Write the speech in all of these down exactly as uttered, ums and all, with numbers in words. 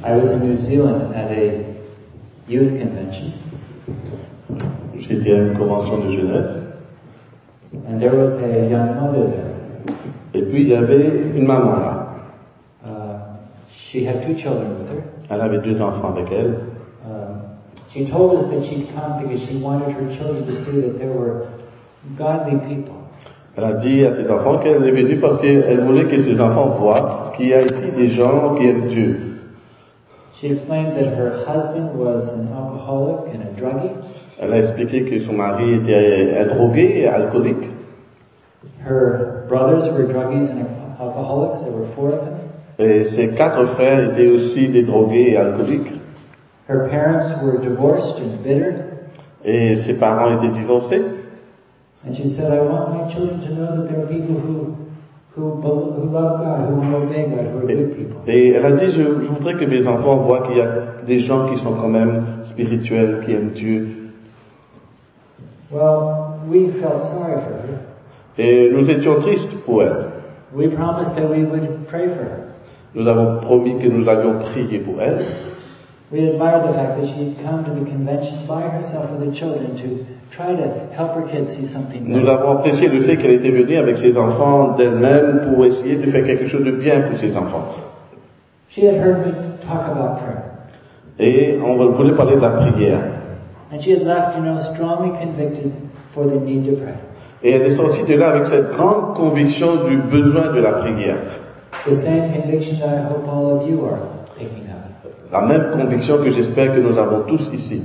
I was in New Zealand at a youth convention. J'étais à une convention de jeunesse. And there was a young mother there. Et puis il y avait une maman là. Uh, she had two children with her. Elle avait deux enfants avec elle. Uh, she told us that she'd come because she wanted her children to see that there were godly people. Elle a dit à ses enfants qu'elle est venue parce qu'elle voulait que ses enfants voient qu'il y a ici des gens qui aiment Dieu. She explained that her husband was an alcoholic and a druggie. Elle a expliqué que son mari était un drogué et alcoolique. Her brothers were druggies and alcoholics. There were four of them. Et ses quatre frères étaient aussi des drogués et alcooliques. Her parents were divorced and bitter. Et ses parents étaient divorcés. And she said, I want my children to know that there are people who, who, who love God, who will obey God, who are good people. Et elle a dit, je, je voudrais que mes enfants voient qu'il y a des gens qui sont quand même spirituels, qui aiment Dieu. Well, we felt sorry for her. Et nous étions tristes pour elle. We promised that we would pray for her. Nous avons promis que nous allions prier pour elle. We admired the fact that she had come to the convention by herself with the children to try to help her kids see something Nous better. avons apprécié le fait qu'elle était venue avec ses enfants d'elle-même pour essayer de faire quelque chose de bien pour ses enfants. She had heard me talk about prayer. Et on voulait parler de la prière. And she had left, you know, strongly convicted for the need to pray. Et elle est sortie de là avec cette grande conviction du besoin de la prière. The same conviction that I hope all of you are picking up. La même conviction que j'espère que nous avons tous ici.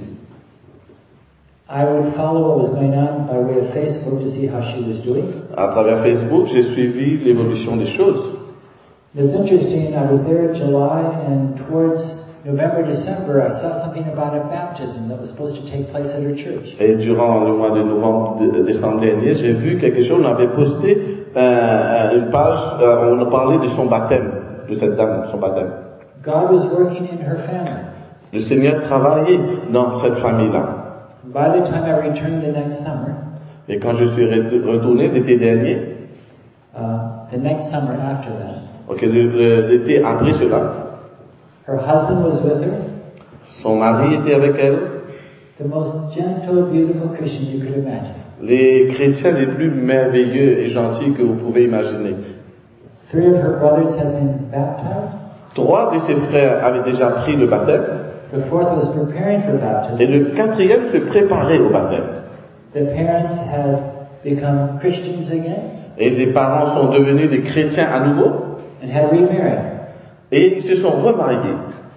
I would follow what was going on by way of Facebook to see how she was doing. À travers Facebook, j'ai suivi l'évolution des choses. It's interesting, I was there in July and towards November, December, I saw something about a baptism that was supposed to take place at her church. Et durant le mois de novembre, de, décembre dernier, j'ai vu quelque chose, on avait posté euh, une page, euh, on a parlé de son baptême, de cette dame, son baptême. God was working in her family. Le Seigneur travaillait dans cette famille-là. By the time I returned the next summer, Et quand je suis retourné l'été dernier, uh, the next summer after that, ok, l'été après cela, her husband was with her, son mari était avec elle, the most gentle, beautiful Christian you could imagine. les chrétiens les plus merveilleux et gentils que vous pouvez imaginer. Three of her brothers had been baptized. Trois de ses frères avaient déjà pris le baptême. The fourth was preparing for Et baptism. le quatrième se préparait au baptême. The parents had become Christians again Et les parents sont devenus des chrétiens à nouveau. and had remarried. Et ils se sont remariés.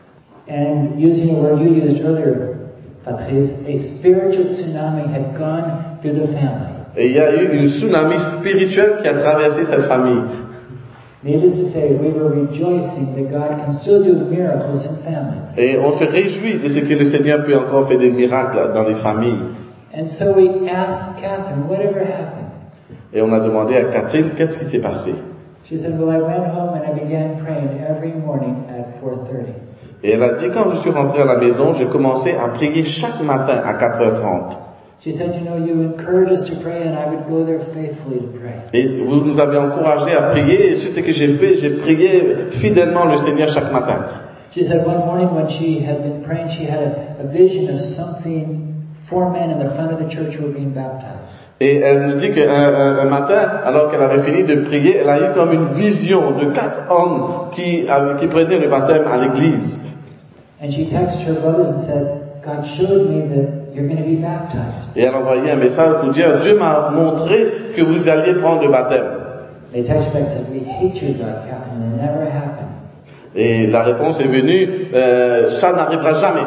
And using a word you used earlier, Patrice, a spiritual tsunami had gone through the family. Et il y a eu une tsunami spirituelle qui a traversé cette famille. Needless to say, we were rejoicing that God can still do miracles in families. Et on se réjouit de ce que le Seigneur peut encore faire des miracles dans les familles. And so we asked Catherine, whatever happened? Et on a demandé à Catherine, qu'est-ce qui s'est passé? She said, well, I went home and I began praying every morning at four thirty. Et elle a dit, quand je suis rentré à la maison, j'ai commencé à prier chaque matin à quatre heures trente. She said, you know, you encouraged us to pray and I would go there faithfully to pray. Et vous nous avez encouragés à prier, et c'est ce que j'ai fait, j'ai prié fidèlement le Seigneur chaque matin. She said one morning when she had been praying, she had a, a vision of something, four men in the front of the church who were being baptized. Et elle nous dit qu'un un, un matin, alors qu'elle avait fini de prier, elle a eu comme une vision de quatre hommes qui, qui prenaient le baptême à l'église. And she texted her brothers and said, God showed me that you're going to be baptized. Et elle a envoyé un message pour dire, Dieu m'a montré que vous alliez prendre le baptême. They texted back and said, we hate you, God, Catherine, it never happened. Et la réponse est venue, euh, ça n'arrivera jamais.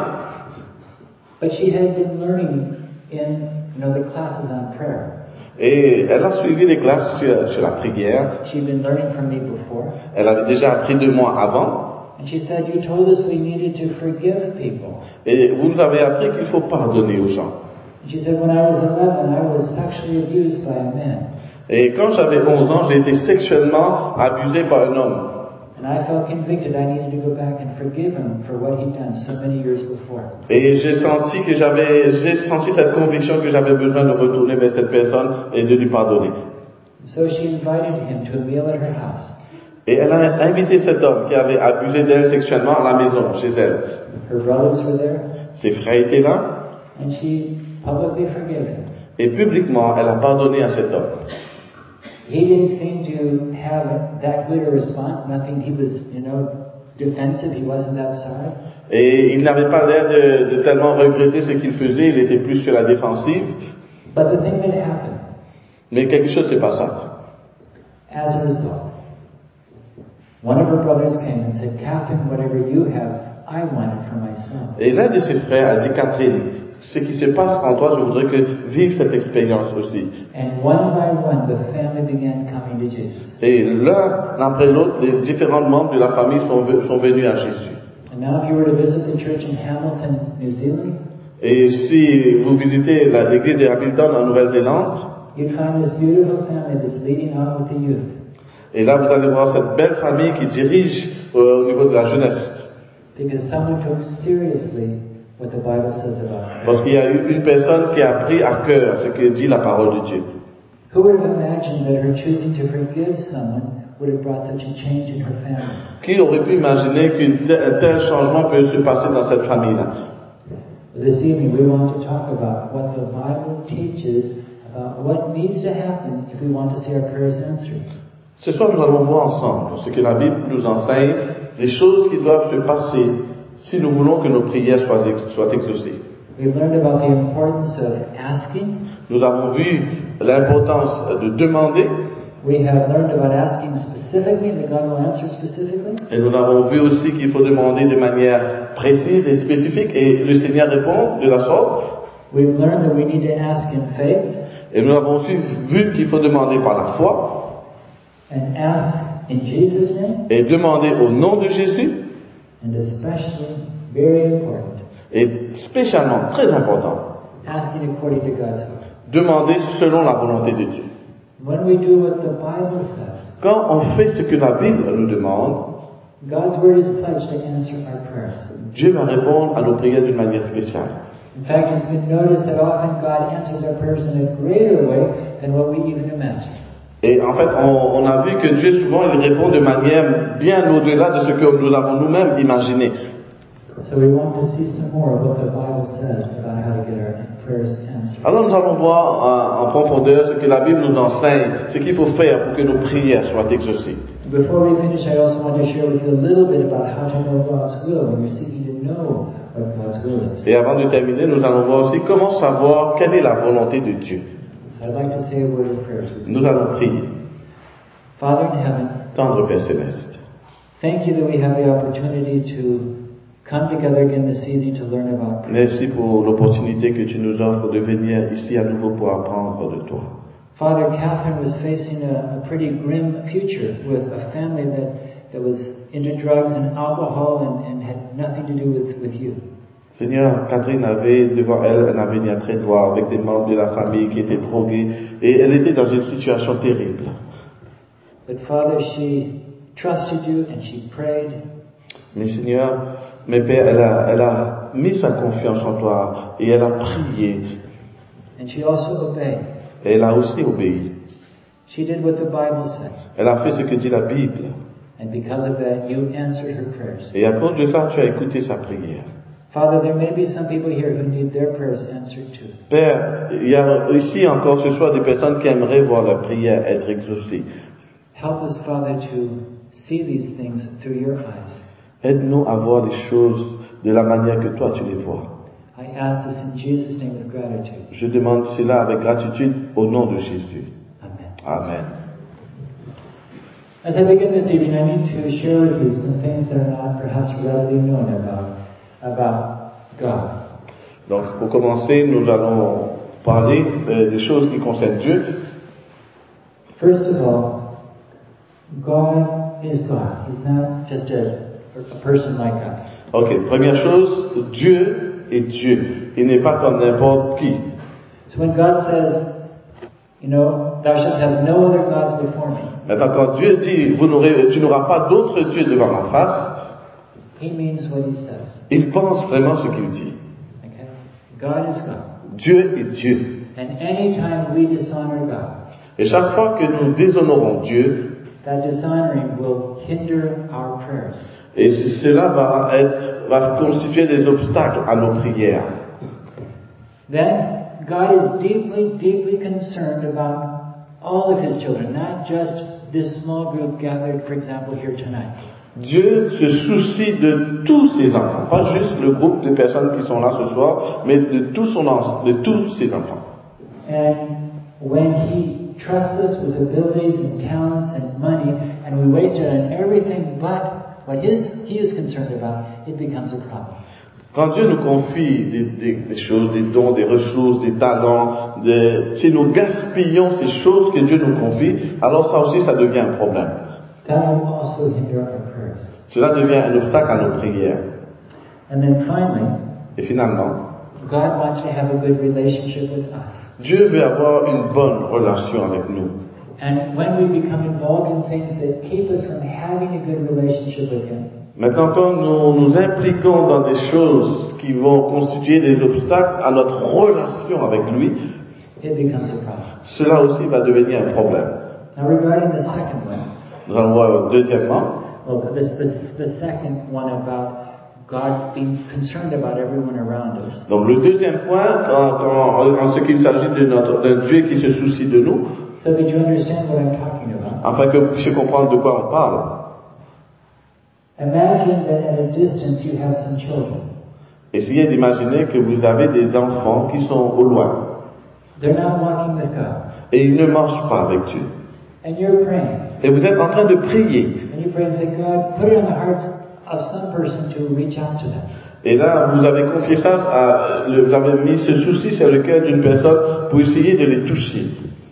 But she had been learning in, you know, the classes on prayer. Et elle a suivi les classes sur, sur la prière. She'd been learning from me before. Elle avait déjà appris de moi avant. And she said, you told us we needed to forgive people. Et vous nous avez appris qu'il faut pardonner aux gens. And she said, when I was eleven, I was sexually abused by a man. Et quand j'avais onze ans, j'ai été sexuellement abusé par un homme. And I felt convicted I needed to go back and forgive him for what he'd done so many years before. Et j'ai senti que j'avais, j'ai senti cette conviction que j'avais besoin de retourner vers cette personne et de lui pardonner. So she invited him to a meal at her house. Et elle a invité cet homme qui avait abusé d'elle sexuellement à la maison, chez elle. Her brothers were there, Ses frères étaient là, and she publicly forgave him. et publiquement, elle a pardonné à cet homme. He didn't seem to have that good a response. Nothing. He was, you know, defensive. He wasn't that sorry. Et il n'avait pas l'air de, de tellement regretter ce qu'il faisait, il était plus sur la défensive. But the thing that happened, Mais quelque chose s'est passé. as a result, one of her brothers came and said, Catherine, whatever you have, I want it for myself. Et l'un de ses frères a dit, Catherine, ce qui se passe en toi, je voudrais que vive cette expérience aussi. And one by one, the family began coming to Jesus. Et l'un après l'autre, les différents membres de la famille sont, sont venus à Jésus. And now if you were to visit the church in Hamilton, New Zealand, Et si vous visitez la- l'église de Hamilton en Nouvelle-Zélande, you'd find this beautiful family that's leading out with the youth. et là vous allez voir cette belle famille qui dirige euh, au niveau de la jeunesse. Because someone took seriously what the Bible says about her. Parce qu'il y a eu une personne qui a pris à cœur ce que dit la parole de Dieu. Who would have imagined that her choosing to forgive someone would have brought such a change in her family? Qui aurait pu imaginer qu'un tel changement peut se passer dans cette famille-là? This evening we want to talk about what the Bible teaches about what needs to happen if we want to see our prayers answered. Ce soir, nous allons voir ensemble ce que la Bible nous enseigne, les choses qui doivent se passer si nous voulons que nos prières soient, soient exaucées. We've learned about the importance of asking. Nous avons vu l'importance de demander, We have learned about asking specifically and that God will answer specifically. et nous avons vu aussi qu'il faut demander de manière précise et spécifique, et le Seigneur répond de la sorte. We've learned that we need to ask in faith Et nous avons aussi vu qu'il faut demander par la foi, and ask in Jesus' name, et demander au nom de Jésus, and especially, very important, et spécialement, très important, asking according to God's will. demander selon la volonté de Dieu. When we do what the Bible says, Quand on fait ce que la Bible nous demande, God's word is pledged to answer our prayers. Dieu va répondre à nos prières d'une manière spéciale. In fact, it's been noticed that often God answers our prayers in a greater way than what we even imagine. Et en fait, on, on a vu que Dieu, souvent, il répond de manière bien au-delà de ce que nous avons nous-mêmes imaginé. So we want to see some more of what the Bible says about how to get our prayers answered. Alors nous allons voir en, en profondeur ce que la Bible nous enseigne, ce qu'il faut faire pour que nos prières soient exaucées. Before we finish, I also want to share with you a little bit about how to know God's will when you're seeking to know what God's will is. Et avant de terminer, nous allons voir aussi comment savoir quelle est la volonté de Dieu. So I'd like to say a word of prayer to you. Nous allons prier. Father in heaven, Tendre Père Céleste, thank you that we have the opportunity to come together again this evening to learn about prayer. merci pour l'opportunité que tu nous offres de venir ici à nouveau pour apprendre de toi. Father, Catherine was facing a, a pretty grim future with a family that, that was into drugs and alcohol and, and had nothing to do with, with you. Seigneur, Catherine avait devant elle un avenir très noir avec des membres de la famille qui étaient drogués et elle était dans une situation terrible. But Father, she trusted you and she prayed. Mais Seigneur, mais Père, elle a, elle a mis sa confiance en toi et elle a prié And she also obeyed. et elle a aussi obéi. She did what the Bible says. Elle a fait ce que dit la Bible. And because of that, you answered her prayers. Et à cause de ça, tu as écouté sa prière. Father, there may be some people here who need their prayers answered too. Père, il y a ici encore ce soir des personnes qui aimeraient voir leur prière être exaucée. Help us, Father, to see these things through your eyes. Aide-nous à voir les choses de la manière que toi tu les vois. I ask this in Jesus' name with gratitude. Je demande cela avec gratitude au nom de Jésus. Amen. Amen. As I begin this evening, I need to share with you some things that are not perhaps readily known about, about God. Donc, pour commencer, nous allons parler euh, des choses qui concernent Dieu. First of all, God is God. He's not just a, a person like us. Ok, première chose, Dieu est Dieu. Il n'est pas comme n'importe qui. So when God says, you know, thou shalt have no other gods before me, Maintenant, quand Dieu dit, vous n'aurez, tu n'auras pas d'autre Dieu devant ma face, He means what He says. il pense vraiment ce qu'il dit. Okay? God is God. Dieu est Dieu. And any time we dishonor God, Et chaque fois que nous déshonorons Dieu, that dishonoring will hinder our prayers. Et cela va être, va constituer des obstacles à nos prières. Then God is deeply, deeply concerned about all of His children, not just this small group gathered, for example, here tonight. Dieu se soucie de tous ses enfants, pas juste le groupe de personnes qui sont là ce soir, mais de tout son enfant, de tous ses enfants. And when He trusts us with abilities and talents and money, and we waste it on everything but what his, He is concerned about, it becomes a problem. Quand Dieu nous confie des, des, des choses, des dons, des ressources, des talents, des, si nous gaspillons ces choses que Dieu nous confie, alors ça aussi, ça devient un problème. That will also hinder our prayers. Cela devient un obstacle à nos prières. And then finally, Et finalement, God wants to have a good relationship with us. Dieu veut avoir une bonne relation avec nous. And when we become involved in things that keep us from having a good relationship with Him, Maintenant, quand nous nous impliquons dans des choses qui vont constituer des obstacles à notre relation avec lui, it becomes a problem. cela aussi va devenir un problème. Now regarding the second one, Nous allons voir deuxièmement, well, this, this, the second one about God being concerned about everyone around us. donc le deuxième point, quand, quand, en ce qu'il s'agit de notre, d'un Dieu qui se soucie de nous, So that you understand what I'm talking about. afin que vous puissiez comprendre de quoi on parle. Imagine that at a distance you have some children. Essayez d'imaginer que vous avez des enfants qui sont au loin. They're not walking with God. Et ils ne marchent pas avec Dieu. And you're praying. Et vous êtes en train de prier. And you pray and say, God, put it on the hearts of some person to reach out to them. Et là, vous avez confié ça à, vous avez mis ce souci sur le cœur d'une personne pour essayer de les toucher.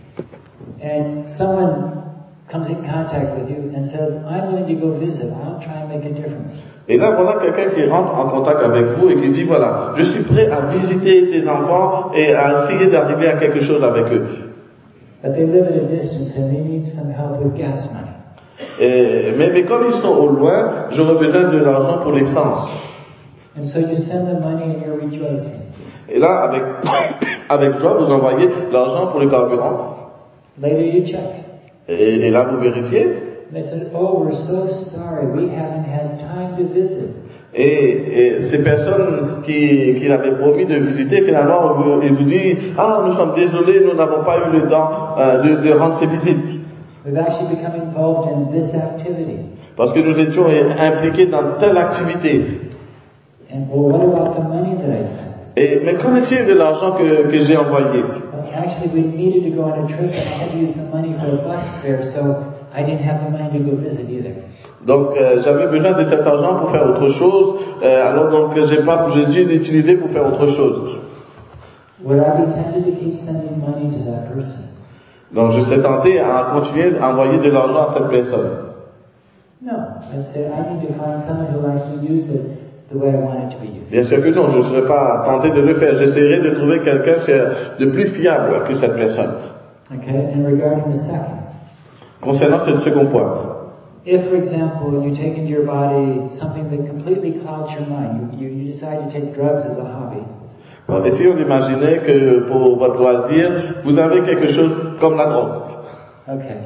And someone comes in contact with you and says, I'm willing to go visit. I'll try and make a difference. Et là, voilà quelqu'un qui rentre en contact avec vous et qui dit, voilà, je suis prêt à visiter tes enfants et à essayer d'arriver à quelque chose avec eux. But they live at a distance and they need some help with gas money. Et, mais, mais comme ils sont au loin, j'aurais besoin de l'argent pour l'essence. And so you send them money and you're rejoicing. Et là, avec, avec joie, vous envoyez l'argent pour le carburant. Later you check. Et, et là, vous vérifiez. And they said, oh, we're so sorry. We haven't had time to visit. Et, et ces personnes qui, qui l'avaient promis de visiter, finalement, ils vous disent, ah, nous sommes désolés, nous n'avons pas eu le temps euh, de, de rendre ces visites. We've actually become involved in this activity. Parce que nous étions impliqués dans telle activité. And well, what about the money that I sent? Et, mais qu'en est-il de l'argent que, que j'ai envoyé? Well, actually, we needed to go on a trip and I had to use the money for a bus fare, so I didn't have the money to go visit either. Donc euh, j'avais besoin de cet argent pour faire autre chose, euh, alors donc j'ai pas, j'ai dû l'utiliser pour faire autre chose. Would I be tempted to keep sending money to that person? Donc je serais tenté à continuer à envoyer de l'argent à cette personne. No, I'd say I need to find someone who actually use it the way I want it to be used. Bien sûr que non, je ne serais pas tenté de le faire. J'essaierai de trouver quelqu'un de plus fiable que cette personne. Okay, and regarding the second, concernant ce second point, if, for example, you take into your body something that completely clouds your mind, you, you decide to take drugs as a hobby. bon, essayons d'imaginer que pour votre loisir, vous avez quelque chose comme la drogue. Okay.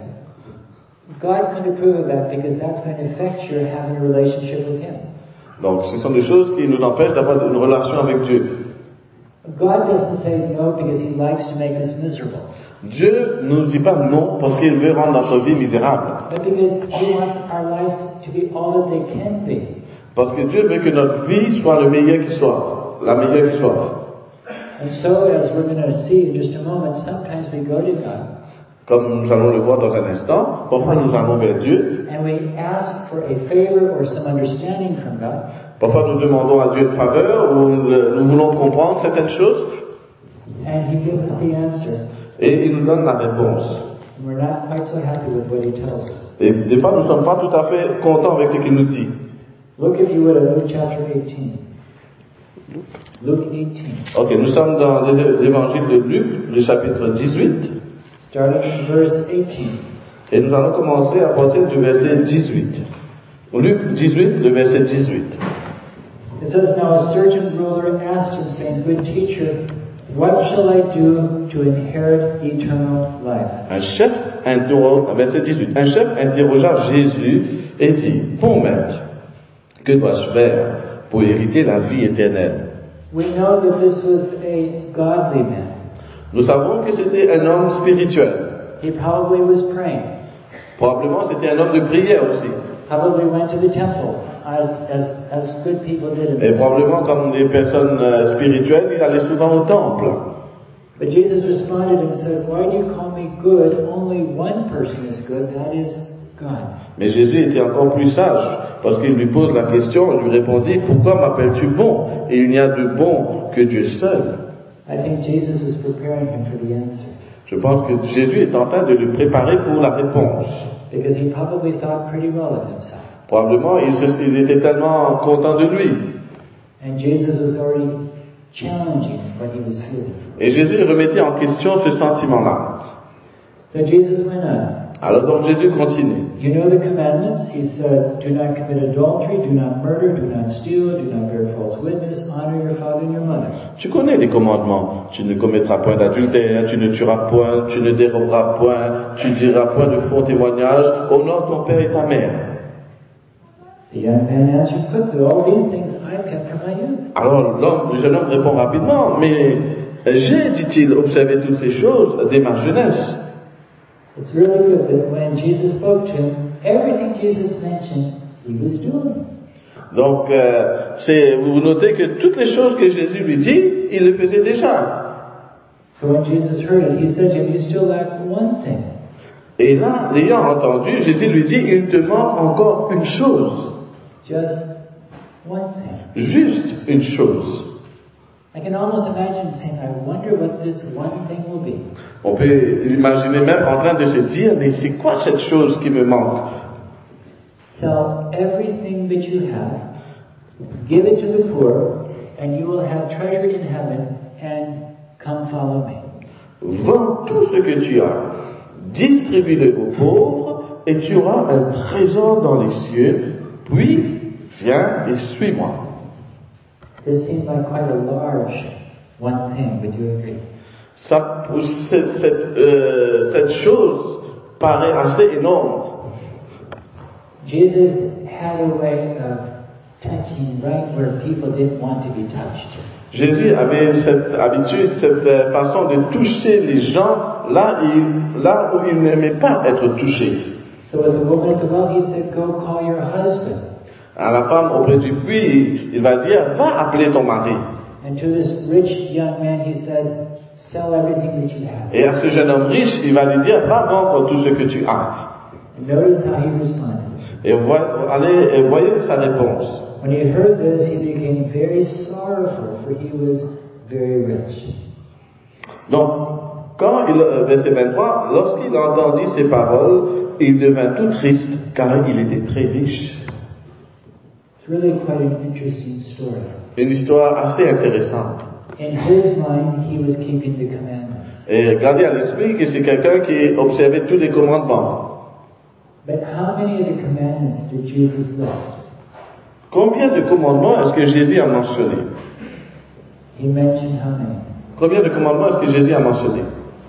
God couldn't approve of that because that's going to affect your having a relationship with Him. Donc, ce sont des choses qui nous empêchent d'avoir une relation avec Dieu. God doesn't say no because He likes to make us miserable. Dieu ne nous dit pas non parce qu'il veut rendre notre vie misérable. But because He wants our lives to be all that they can be. Parce que Dieu veut que notre vie soit le meilleur qui soit, la meilleure qui soit. And so, as we're going to see in just a moment, sometimes we go to God. Comme nous allons le voir dans un instant, parfois nous allons vers Dieu. And we ask for a favor or some understanding from God. Parfois nous demandons à Dieu une faveur ou nous voulons comprendre certaines choses. And He gives us the answer. Et il nous donne la réponse. And we're not quite so happy with what He tells us. Et des fois nous ne sommes pas tout à fait contents avec ce qu'il nous dit. Look, if you would, at Luke chapter eighteen. Luke eighteen. Ok, nous sommes dans l'évangile de Luc, le chapitre dix-huit. Starting in verse eighteen. Et nous allons commencer à partir du verset dix-huit. Luc dix-huit, le verset dix-huit. It says, Now a certain ruler asked Him, saying, Good teacher, what shall I do to inherit eternal life? Un chef interrogea, verset dix-huit, un chef interrogea Jésus, et dit, bon maître, que dois-je faire pour hériter la vie éternelle? We know that this was a godly man. Nous savons que c'était un homme spirituel. He probably was praying. Probablement c'était un homme de prière aussi. Probably went to the temple, as, as, as good people did. Et probablement comme des personnes euh, spirituelles, il allait souvent au temple. But Jesus responded and said, why do you call me good? Only one person is good, that is God. Mais Jésus était encore plus sage, parce qu'il lui pose la question, il lui répondit, pourquoi m'appelles-tu bon? Et il n'y a de bon que Dieu seul. I think Jesus was preparing him for the answer. Je pense que Jésus est en train de le préparer pour la réponse. Because he probably thought pretty well of himself. Probablement, il, se, il était tellement content de lui. And Jesus was already challenging what he was feeling. Et Jésus remettait en question ce sentiment-là. So Jesus went on. Alors donc Jésus continue. You know the commandments. He said, do not commit adultery, do not murder, do not steal, do not bear false witness, honor your father and your mother. Tu connais les commandements. Tu ne commettras point d'adultère, tu ne tueras point, tu ne déroberas point, tu diras point de faux témoignages, honore ton père et ta mère. The young man answered quickly, all these things I've kept from my youth. Alors l'homme, le jeune homme répond rapidement, mais j'ai, dit-il, observé toutes ces choses dès ma jeunesse. It's really good that when Jesus spoke to him, everything Jesus mentioned, he was doing. Donc, euh, c'est, vous notez que toutes les choses que Jésus lui dit, il les faisait déjà. So when Jesus heard it, he said to him, you still lack one thing. Et là, l'ayant entendu, Jésus lui dit, il te manque encore une chose. Just one thing. Juste une chose. I can almost imagine saying, I wonder what this one thing will be. On peut l'imaginer même en train de se dire, mais c'est quoi cette chose qui me manque? Sell everything that you have, give it to the poor, and you will have treasure in heaven, and come follow me. Vends tout ce que tu as, distribue-le aux pauvres, et tu auras un trésor dans les cieux, puis viens et suis-moi. This seems like quite a large one thing, would you agree? Ça, cette, cette, euh, cette chose paraît assez énorme. Jesus had a way of touching right where people didn't want to be touched. Jésus avait cette habitude, cette façon de toucher les gens là, il, là où ils n'aimaient pas être touchés. So with the woman at the well, he said, go call your husband. À la femme auprès du puits, il va dire, va appeler ton mari. And to this rich young man, he said, sell everything that you have. Et à ce jeune homme riche, il va lui dire, va vendre tout ce que tu as. And notice how he responded. Et voyez, allez, et voyez sa réponse. When he heard this, he became very sorrowful, for he was very rich. Donc, quand il, verset vingt-trois, lorsqu'il entendit ces paroles, il devint tout triste, car il était très riche. It's really quite an interesting story. Une histoire assez intéressante. In his mind, he was keeping the commandments. Et gardez à l'esprit que c'est quelqu'un qui observait tous les commandements. But how many of the commandments did Jesus list? Combien de commandements est-ce que Jésus a mentionné? He mentioned how many? Combien de commandements est-ce que Jésus a mentionné?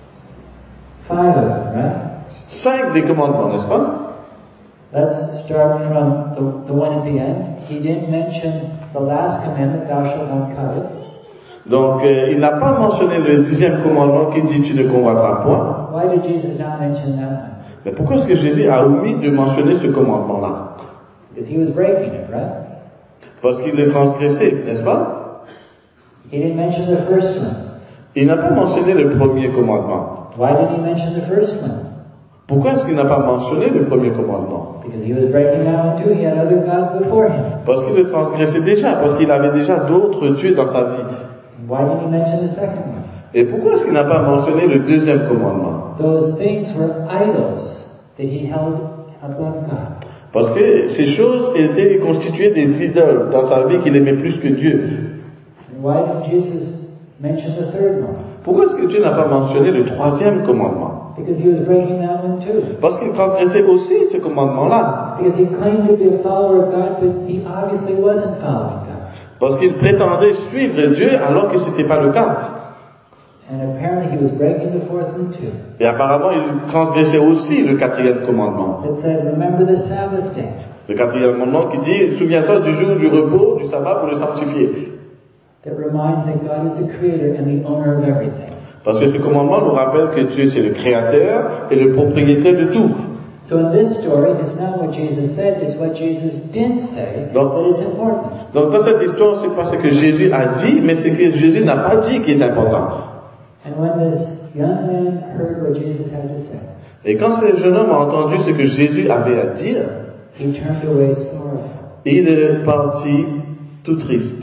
Five of them, right? Cinq des commandements, n'est-ce pas? Let's start from the, the one at the end. He didn't mention the last commandment, thou shalt not covet. Donc, euh, il n'a pas mentionné le dixième commandement qui dit tu ne convoiteras point. Why did Jesus not mention that one? Mais pourquoi est-ce que Jésus a omis de mentionner ce commandement-là? Because he was breaking it, right? Parce qu'il le transgressait, n'est-ce pas? He didn't mention the first one. Il n'a pas mentionné le premier commandement. Why didn't he mention the first one? Pourquoi est-ce qu'il n'a pas mentionné le premier commandement? Because he was breaking that one too. He had other gods before him. Parce qu'il le transgressait déjà, parce qu'il avait déjà d'autres dieux dans sa vie. Why didn't he mention the second one? Et pourquoi est-ce qu'il n'a pas mentionné le deuxième commandement? Those things were idols that he held above God. Parce que ces choses étaient constituées des idoles dans sa vie qu'il aimait plus que Dieu. And why didn't Jesus mention the third one? Pourquoi est-ce que Dieu n'a pas mentionné le troisième commandement? Because he was breaking that one too. Parce qu'il transgressait aussi ce commandement-là. Because he claimed to be a follower of God, but he obviously wasn't following God. Parce qu'il prétendait suivre Dieu alors que ce n'était pas le cas. And apparently he was breaking the fourth one too. Et apparemment, il transgressait aussi le quatrième commandement. It said, remember the Sabbath day. Le quatrième commandement qui dit, souviens-toi du jour du repos, du sabbat pour le sanctifier. That reminds that God is the creator and the owner of everything. Parce que ce commandement nous rappelle que Dieu c'est le créateur et le propriétaire de tout. So in this story, it's not what Jesus said, it's what Jesus did say Donc, that is important. donc dans cette histoire, c'est pas ce que Jésus a dit, mais ce que Jésus n'a pas dit qui est important. And when this young man heard what Jesus had to say, Et quand ce jeune homme a entendu ce que Jésus avait à dire, he turned away sorrowful. il est parti tout triste.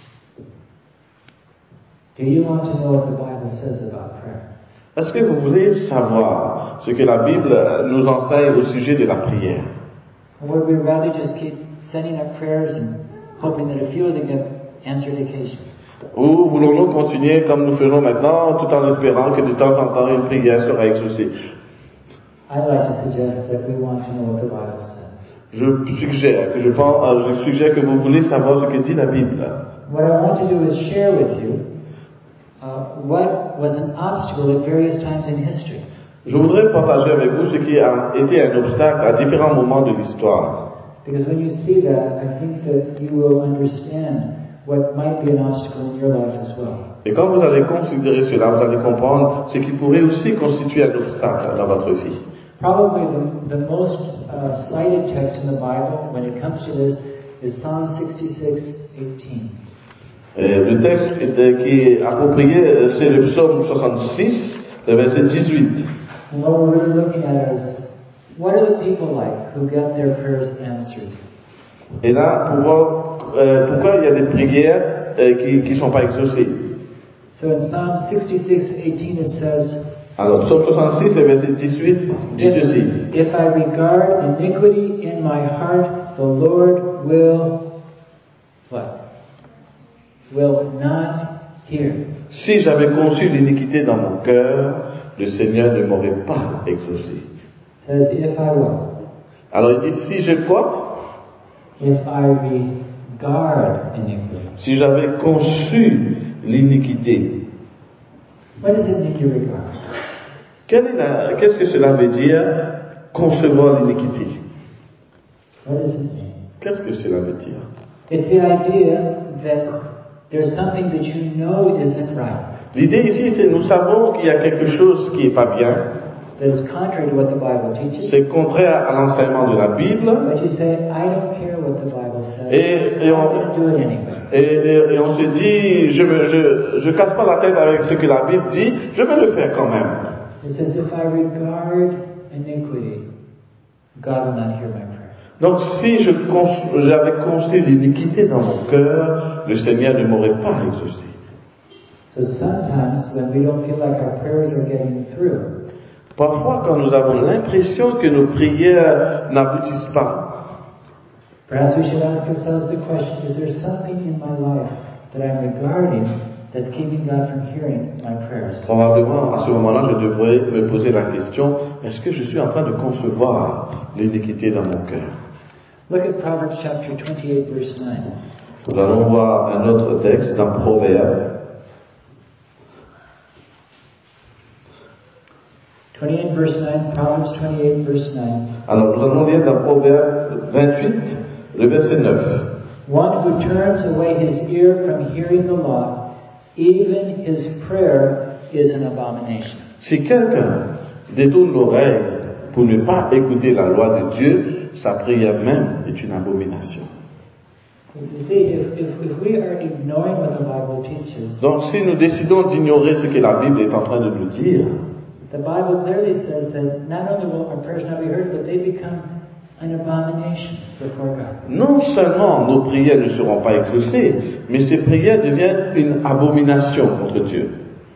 Do you want to know what the Bible says about prayer? Est-ce que vous voulez savoir ce que la Bible nous enseigne au sujet de la prière? Or would we rather just keep sending up prayers and hoping that a few of them get answered occasionally? Ou voulons-nous continuer comme nous faisons maintenant, tout en espérant que de temps en temps une prière sera exaucée? I'd like to suggest that we want to know what the Bible says. Je suggère que je pense, euh, je suggère que vous voulez savoir ce que dit la Bible. What I want to do is share with you uh, what was an obstacle at various times in history. Je voudrais partager avec vous ce qui a été un obstacle à différents moments de l'histoire. Because when you see that, I think that you will understand what might be an obstacle in your life as well. Et quand vous allez considérer cela, vous allez comprendre ce qui pourrait aussi constituer un obstacle dans votre vie. Probably the, the most uh, cited text in the Bible when it comes to this is Psalm sixty-six eighteen. Et le texte qui est approprié, c'est le psaume soixante-six, le verset dix-huit. And what we're really looking at is, what are the people like who get their prayers answered? Et là, pour voir euh, pourquoi il y a des prières euh, qui ne sont pas exaucées. So in Psalm sixty-six eighteen it says, Alors, psaume soixante-six, le verset dix-huit, dit ceci. If, if I regard iniquity in my heart, the Lord will, what? Will not hear. Si j'avais conçu l'iniquité dans mon cœur, le Seigneur ne m'aurait pas exaucé. It says, if I what? Alors il dit, si je quoi? If I regard iniquity. Si j'avais conçu l'iniquité. What does it mean to regard? Quelle est la, qu'est-ce que cela veut dire, concevoir l'iniquité? What does it mean? Qu'est-ce que cela veut dire? It's the idea that there's something that you know isn't right. L'idée ici, c'est nous savons qu'il y a quelque chose qui est pas bien. That is contrary to what the Bible teaches. C'est contraire à l'enseignement de la Bible. But you say, I don't care what the Bible says. Et, et, on, I'm going to do it anyway. et, et, et on se dit, je me, je, je casse pas la tête avec ce que la Bible dit, je vais le faire quand même. It says, if I regard iniquity, God will not hear my prayer. Donc si je conçu, j'avais conçu l'iniquité dans mon cœur, le Seigneur ne m'aurait pas exaucé. So sometimes when we don't feel like our prayers are getting through, Parfois, quand nous avons l'impression que nos prières n'aboutissent pas, perhaps we should ask ourselves the question, is there something in my life that I'm regarding that's keeping God from hearing my prayers? probablement à ce moment-là, je devrais me poser la question, est-ce que je suis en train de concevoir l'iniquité dans mon cœur? Look at Proverbs chapter twenty-eight, verse nine. Nous allons voir un autre texte dans Proverbe. twenty-eight, verse nine, Proverbs twenty-eight, verse nine. Alors, nous allons lire dans Proverbe vingt-huit, le verset neuf. One who turns away his ear from hearing the law, even his prayer is an abomination. Si quelqu'un détourne l'oreille pour ne pas écouter la loi de Dieu, sa prière même est une abomination. You see, if, if, if we are ignoring what the Bible teaches, Donc, si nous décidons d'ignorer ce que la Bible est en train de nous dire, the Bible clearly says that not only will our prayers not be heard, but they become an abomination before God. non seulement nos prières ne seront pas exaucées, mais ces prières deviennent une abomination contre Dieu.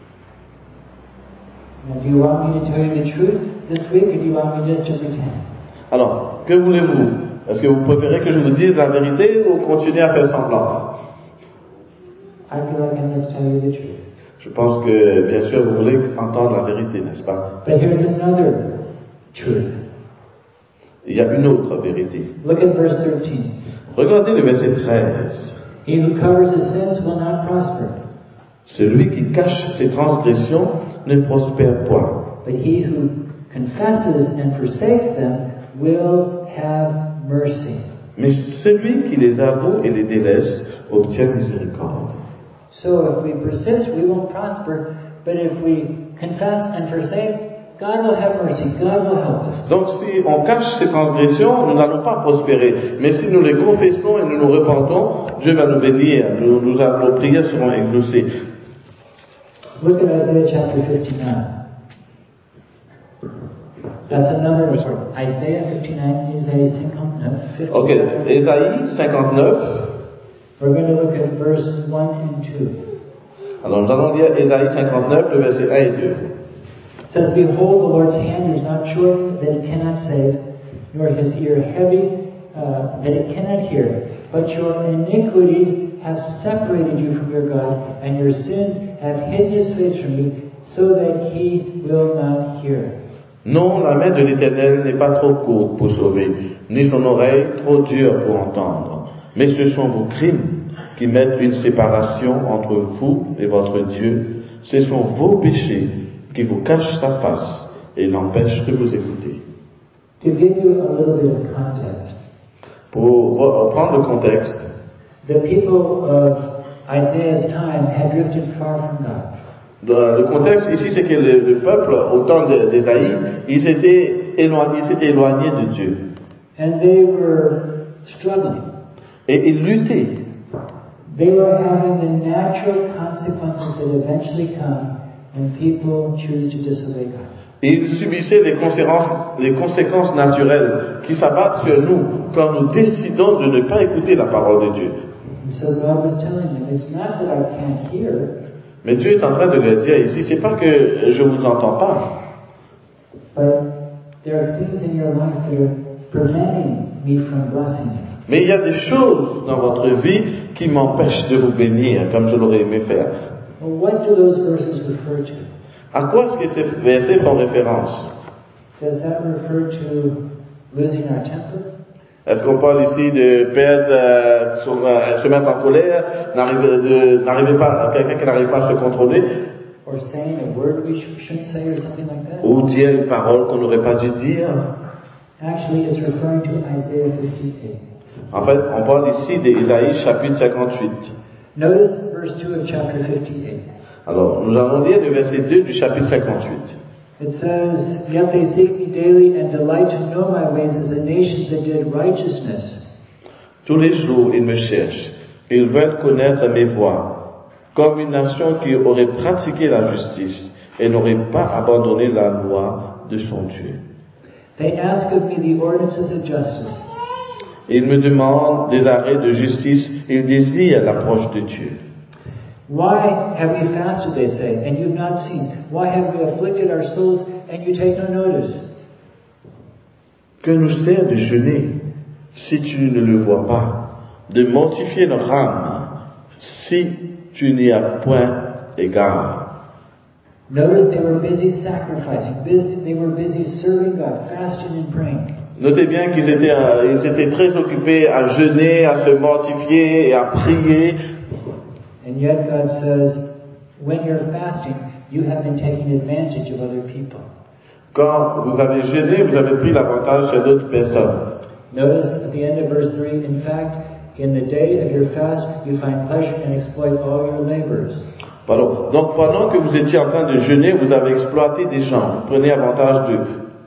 Now, do you want me to tell you the truth this week, or do you want me just to pretend? Alors, que voulez-vous? Est-ce que vous préférez que je vous dise la vérité ou continuer à faire semblant? I feel like I must tell you the truth. Je pense que, bien sûr, vous voulez entendre la vérité, n'est-ce pas? But here's another truth. Il y a une autre vérité. Look at verse thirteen. Regardez le verset treize. He who covers his sins will not prosper, Celui qui cache ses transgressions ne prospère point. but he who confesses and forsakes them will have mercy. Mais celui qui les avoue et les délaisse obtient miséricorde. So if we persist, we won't prosper. But if we confess and forsake, God will have mercy. God will help us. Donc si on cache ces transgressions, nous n'allons pas prospérer. Mais si nous les confessons et nous nous repentons, Dieu va nous bénir. Nous, nous, nos prières seront exaucées. Look at Isaiah chapter fifty-nine. That's another word. Isaiah fifty-nine, Isaiah fifty-nine. Ok, Ésaïe cinquante-neuf. We're going to look at verse one and two. Alors nous allons lire Ésaïe cinquante-neuf, le verset un et deux. It says, Behold, the Lord's hand is not short that it cannot save, nor his ear heavy uh, that it cannot hear. But your iniquities have separated you from your God, and your sins have hidden his face from you, so that he will not hear. Non, la main de l'Éternel n'est pas trop courte pour sauver, ni son oreille trop dure pour entendre. Mais ce sont vos crimes qui mettent une séparation entre vous et votre Dieu. Ce sont vos péchés qui vous cachent sa face et l'empêchent de vous écouter. To give you a little bit of context, pour reprendre le contexte, the people of Isaiah's time had drifted far from God. Le contexte ici, c'est que le, le peuple, au temps d'Ésaïe, ils étaient éloignés, ils s'étaient éloignés de Dieu. And they were struggling. Et ils luttaient. They were having the natural consequences that eventually come when people choose to disobey God. Et ils subissaient les conséquences, les conséquences naturelles qui s'abattent sur nous quand nous décidons de ne pas écouter la parole de Dieu. And so God was telling them, it's not that I can't hear. Mais Dieu est en train de leur dire ici, c'est pas que je vous entends pas. But there are things in your life that are preventing me from blessing you. Mais il y a des choses dans votre vie qui m'empêchent de vous bénir comme je l'aurais aimé faire. Well, what do those verses refer to? À quoi est-ce que ces versets font référence? Does that refer to losing our temper? Est-ce qu'on parle ici de perdre, euh, son, euh, se mettre en colère, n'arriver, de, n'arriver pas, quelqu'un qui n'arrive pas à se contrôler? Or saying a word we shouldn't say or something like that? Ou dire une parole qu'on n'aurait pas dû dire? Actually, it's referring to Isaiah fifty-eight. En fait, on parle ici d'Ésaïe chapitre cinquante-huit. Notice verse two of chapter fifty-eight. Alors, nous allons lire le verset deux du chapitre cinquante-huit. It says, Yet they seek me daily and delight to know my ways as a nation that did righteousness. Tous les jours, ils me cherchent. Ils veulent connaître mes voies. Comme une nation qui aurait pratiqué la justice et n'aurait pas abandonné la loi de son Dieu. They ask of me the ordinances of justice. Ils me demandent des arrêts de justice. Ils désirent l'approche de Dieu. Why have we fasted, they say, and you've not seen? Why have we afflicted our souls, and you take no notice? Que nous sert de jeûner si tu ne le vois pas, de mortifier notre âme si tu n'y as point égard. Notice they were busy sacrificing, busy, they were busy serving God, fasting and praying. Notez bien qu'ils étaient, euh, ils étaient très occupés à jeûner, à se mortifier et à prier. And yet God says, when you're fasting, you have been taking advantage of other people. Quand vous avez jeûné, vous avez pris l'avantage sur d'autres personnes. Notice at the end of verse three, in fact, in the day of your fast, you find pleasure and exploit all your labors. Pardon. Donc pendant que vous étiez en train de jeûner, vous avez exploité des gens, vous prenez avantage d'eux.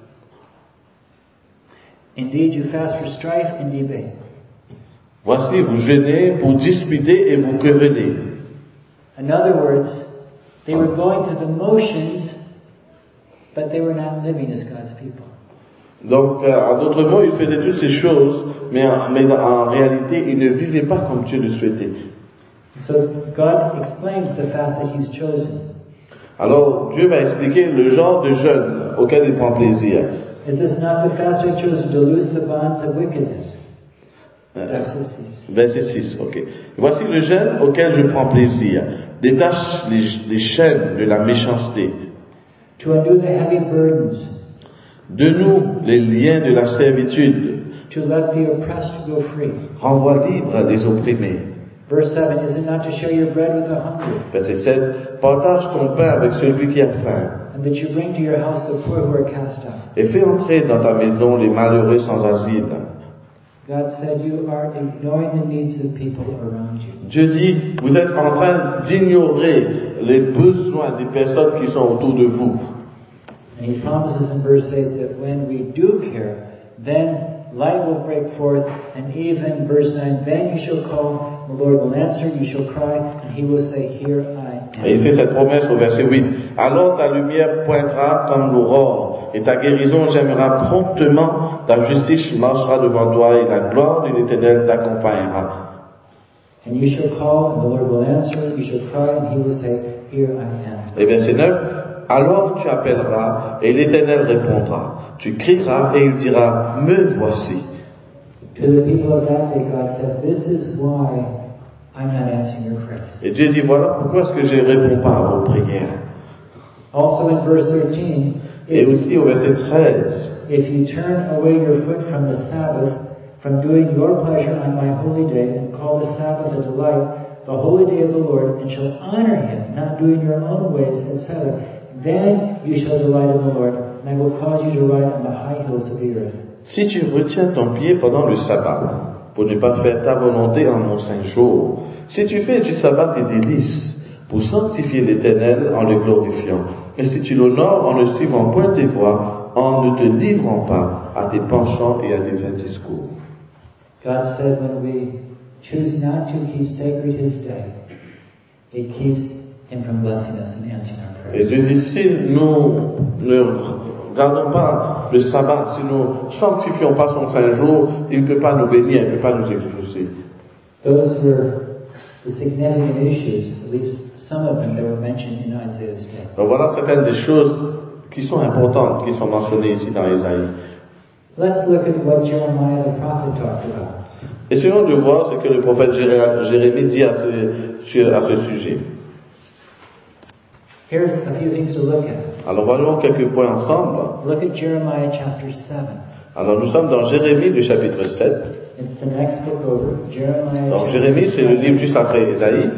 Indeed, you fast for strife and debate. Voici, vous jeûnez pour disputer et vous quereller. In other words, they were going through the motions, but they were not living as God's people. Donc, euh, en d'autres mots, ils faisaient toutes ces choses, mais en, mais en réalité, ils ne vivaient pas comme Dieu le souhaitait. So God explains the fast that He's chosen. Alors, Dieu va expliquer le genre de jeûne auquel il prend plaisir. Is this not the fast I've chosen to loose the bonds of wickedness? Verset six. Verset six, ok. Voici le jeûne auquel je prends plaisir. Détache les, les chaînes de la méchanceté. To undo the heavy burdens. De nous les liens de la servitude. To let the oppressed go free. Renvoie libre les opprimés. Verse seven, is it not to share your bread with the hungry? Verset sept, partage ton pain avec celui qui a faim. And that you bring to your house the poor who are cast out. Et fais entrer dans ta maison les malheureux sans asile. God said you are ignoring the needs of people around you. Dieu dit, vous êtes en train d'ignorer les besoins des personnes qui sont autour de vous. And he promises in verse eight that when we do care, then light will break forth, and even verse nine, then you shall call, the Lord will answer, you shall cry, and he will say, here I am. Et il fait cette promesse au verset huit. Alors ta lumière pointera comme l'aurore, et ta guérison germera promptement, ta justice marchera devant toi, et la gloire de l'Éternel t'accompagnera. And you shall call, and the Lord will answer, you shall cry, and he will say, here I am. Et verset neuf. Alors tu appelleras, et l'Éternel répondra. Tu crieras, et il dira, me voici. To the people of that day, God said, this is why I'm not answering your prayers. Et Dieu dit, voilà pourquoi est-ce que je ne réponds pas à vos prières. Also in verse thirteen, Et aussi au verset treize, if you turn away your foot from the Sabbath, from doing your pleasure on my holy day, and call the Sabbath a delight, the holy day of the Lord, and shall honor him, not doing your own ways, et cetera, then you shall delight in the Lord, and I will cause you to ride on the high hills of the earth. si tu retiens ton pied pendant le sabbat, pour ne pas faire ta volonté en mon saint jour, si tu fais du sabbat tes délices, pour sanctifier l'Éternel en le glorifiant, et si tu l'honores en ne suivant point tes voies, en ne te livrant pas à tes penchants et à des vains discours. God said when we choose not to keep sacred his day, it keeps him from blessing us and answering our Et prayers. Dieu dit, si nous ne gardons pas le sabbat, si nous sanctifions pas son saint jour, il ne peut pas nous bénir, il ne peut pas nous expulser. Those were the significant issues, at least some of them that were mentioned in Isaiah's day. Donc voilà certaines des choses qui sont importantes, qui sont mentionnées ici dans Isaïe. Let's look at what Jeremiah the prophet talked about. Essayons de voir ce que le prophète Jérémie dit à ce, à ce sujet. Here's a few things to look at. Alors voyons quelques points ensemble. Look at Jeremiah chapter seven. Alors nous sommes dans Jérémie du chapitre sept. It's the next book over. Jeremiah Donc chapter Jérémie c'est le seven. livre juste après Isaïe.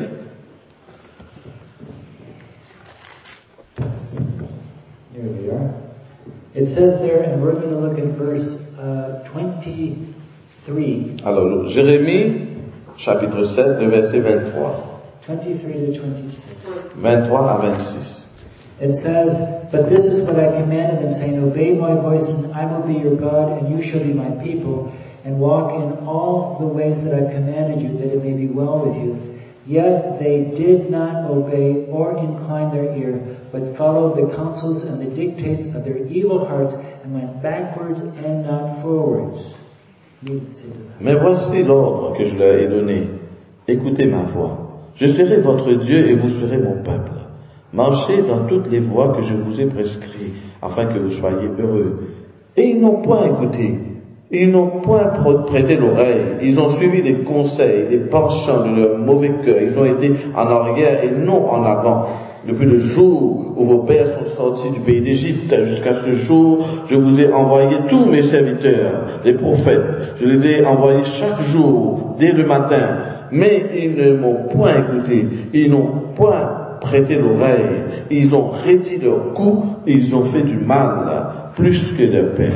Here we are. It says there, and we're going to look at verse uh, twenty-three. Alors Jérémie chapitre sept, le verset vingt-trois. twenty-three to twenty-six. vingt-trois à vingt-six. It says, but this is what I commanded them, saying, obey my voice, and I will be your God, and you shall be my people, and walk in all the ways that I commanded you, that it may be well with you. Yet they did not obey or incline their ear, but followed the counsels and the dictates of their evil hearts, and went backwards and not forwards. You say to that. Mais voici l'ordre que je leur ai donné. Écoutez ma voix. Je serai votre Dieu et vous serez mon peuple. Marchez dans toutes les voies que je vous ai prescrites, afin que vous soyez heureux. Et ils n'ont point écouté. Ils n'ont point prêté l'oreille. Ils ont suivi les conseils, les penchants de leur mauvais cœur. Ils ont été en arrière et non en avant. Depuis le jour où vos pères sont sortis du pays d'Égypte jusqu'à ce jour, je vous ai envoyé tous mes serviteurs, les prophètes. Je les ai envoyés chaque jour, dès le matin. Mais ils ne m'ont point écouté. Ils n'ont point prêté l'oreille. Ils ont réduit leur cou. Ils ont fait du mal plus que leur père.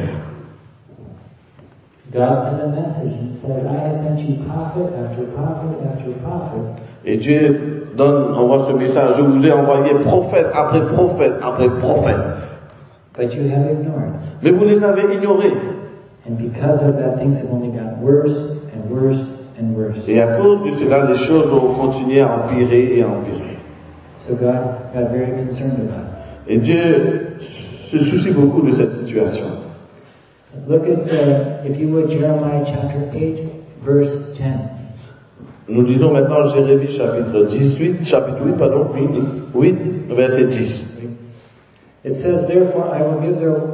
God sent a message and said, I have sent you prophet after prophet after prophet. Et Dieu donne, envoie ce message. Je vous ai envoyé prophète après prophète après prophète. But you have ignored. Mais vous les avez ignorés. And because of that, things have only gotten worse and worse and worse. Et à cause de cela, les choses ont continué à empirer et à empirer. So God got very concerned about Et Dieu se soucie beaucoup de cette situation. it. Look at, uh, if you would, Jeremiah chapter eight, verse ten. Nous lisons maintenant Jérémie chapitre dix-huit, chapitre huit, pardon, huit, verset dix. It says, therefore I will give their...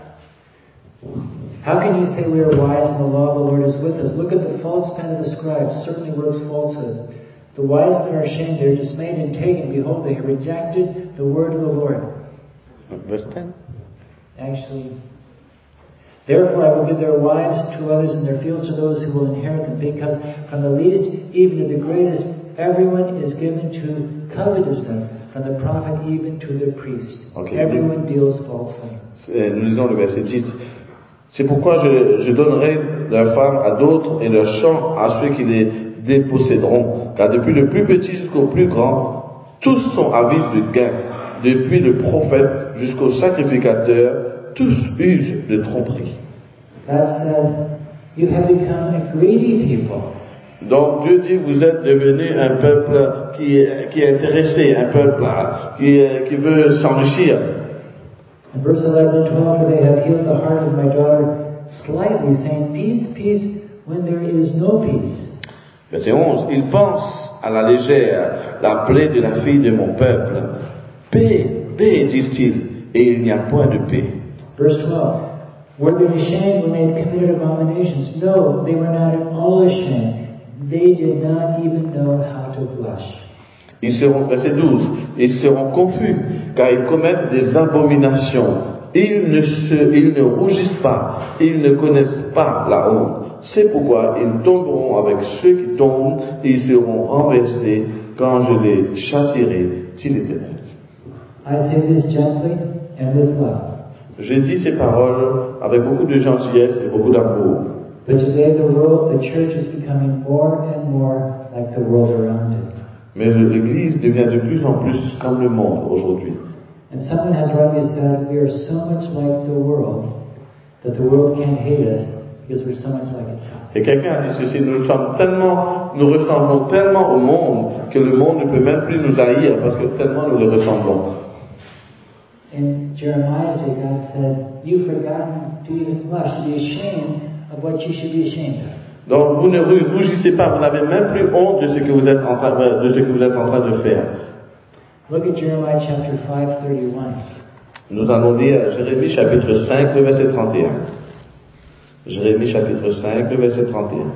How can you say we are wise and the law of the Lord is with us? Look at the false pen of the scribes, certainly works falsehood. The wise men are ashamed, they are dismayed and taken. Behold, they have rejected the word of the Lord. Verse ten. Actually, therefore I will give their wives to others and their fields to those who will inherit them, because from the least even to the greatest, everyone is given to covetousness, from the prophet even to the priest. Okay. Everyone deals falsely. Nous lisons le verset dix. C'est pourquoi je, je donnerai leurs femmes à d'autres et leurs champs à ceux qui les déposséderont. Car depuis le plus petit jusqu'au plus grand, tous sont avides de gain. Depuis le prophète jusqu'au sacrificateur, tous usent de tromperie. God said, you have become a greedy people. Donc Dieu dit, vous êtes devenu un peuple qui est, qui est intéressé, un peuple qui, qui veut s'enrichir. In verse eleven and twelve, for they have healed the heart of my daughter slightly, saying, peace, peace, when there is no peace. Verset onze, ils pensent à la légère la plaie de la fille de mon peuple. Paix, paix, disent-ils, et il n'y a point de paix. Verse twelve, were they ashamed when they had committed abominations? No, they were not at all ashamed. They did not even know how to blush. Ils seront, verset douze, ils seront confus, car ils commettent des abominations. Ils ne se, ils ne rougissent pas, ils ne connaissent pas la honte. C'est pourquoi ils tomberont avec ceux qui tombent, et ils seront renversés quand je les châtierai, dit l'Éternel. I say this gently and with love. J'ai dit ces paroles avec beaucoup de gentillesse et beaucoup d'amour. But today the world, the church is becoming more and more like the world around it. Mais l'Église devient de plus en plus comme le monde aujourd'hui. And someone has rightly said, we are so much like the world that the world can't hate us because we're so much like itself. Et quelqu'un a dit ceci, nous sommes tellement, nous ressemblons tellement au monde que le monde ne peut même plus nous haïr parce que tellement nous le ressemblons. In Jeremiah's day, God said, you've forgotten to even blush, to be ashamed of what you should be ashamed of. Donc vous ne rougissez pas, vous n'avez même plus honte de ce que vous êtes en train de, ce que vous êtes en train de faire. Look at Jeremiah chapter five, thirty-one. Nous allons lire Jérémie chapitre cinq, le verset trente et un. Jérémie chapitre cinq, le verset trente et un.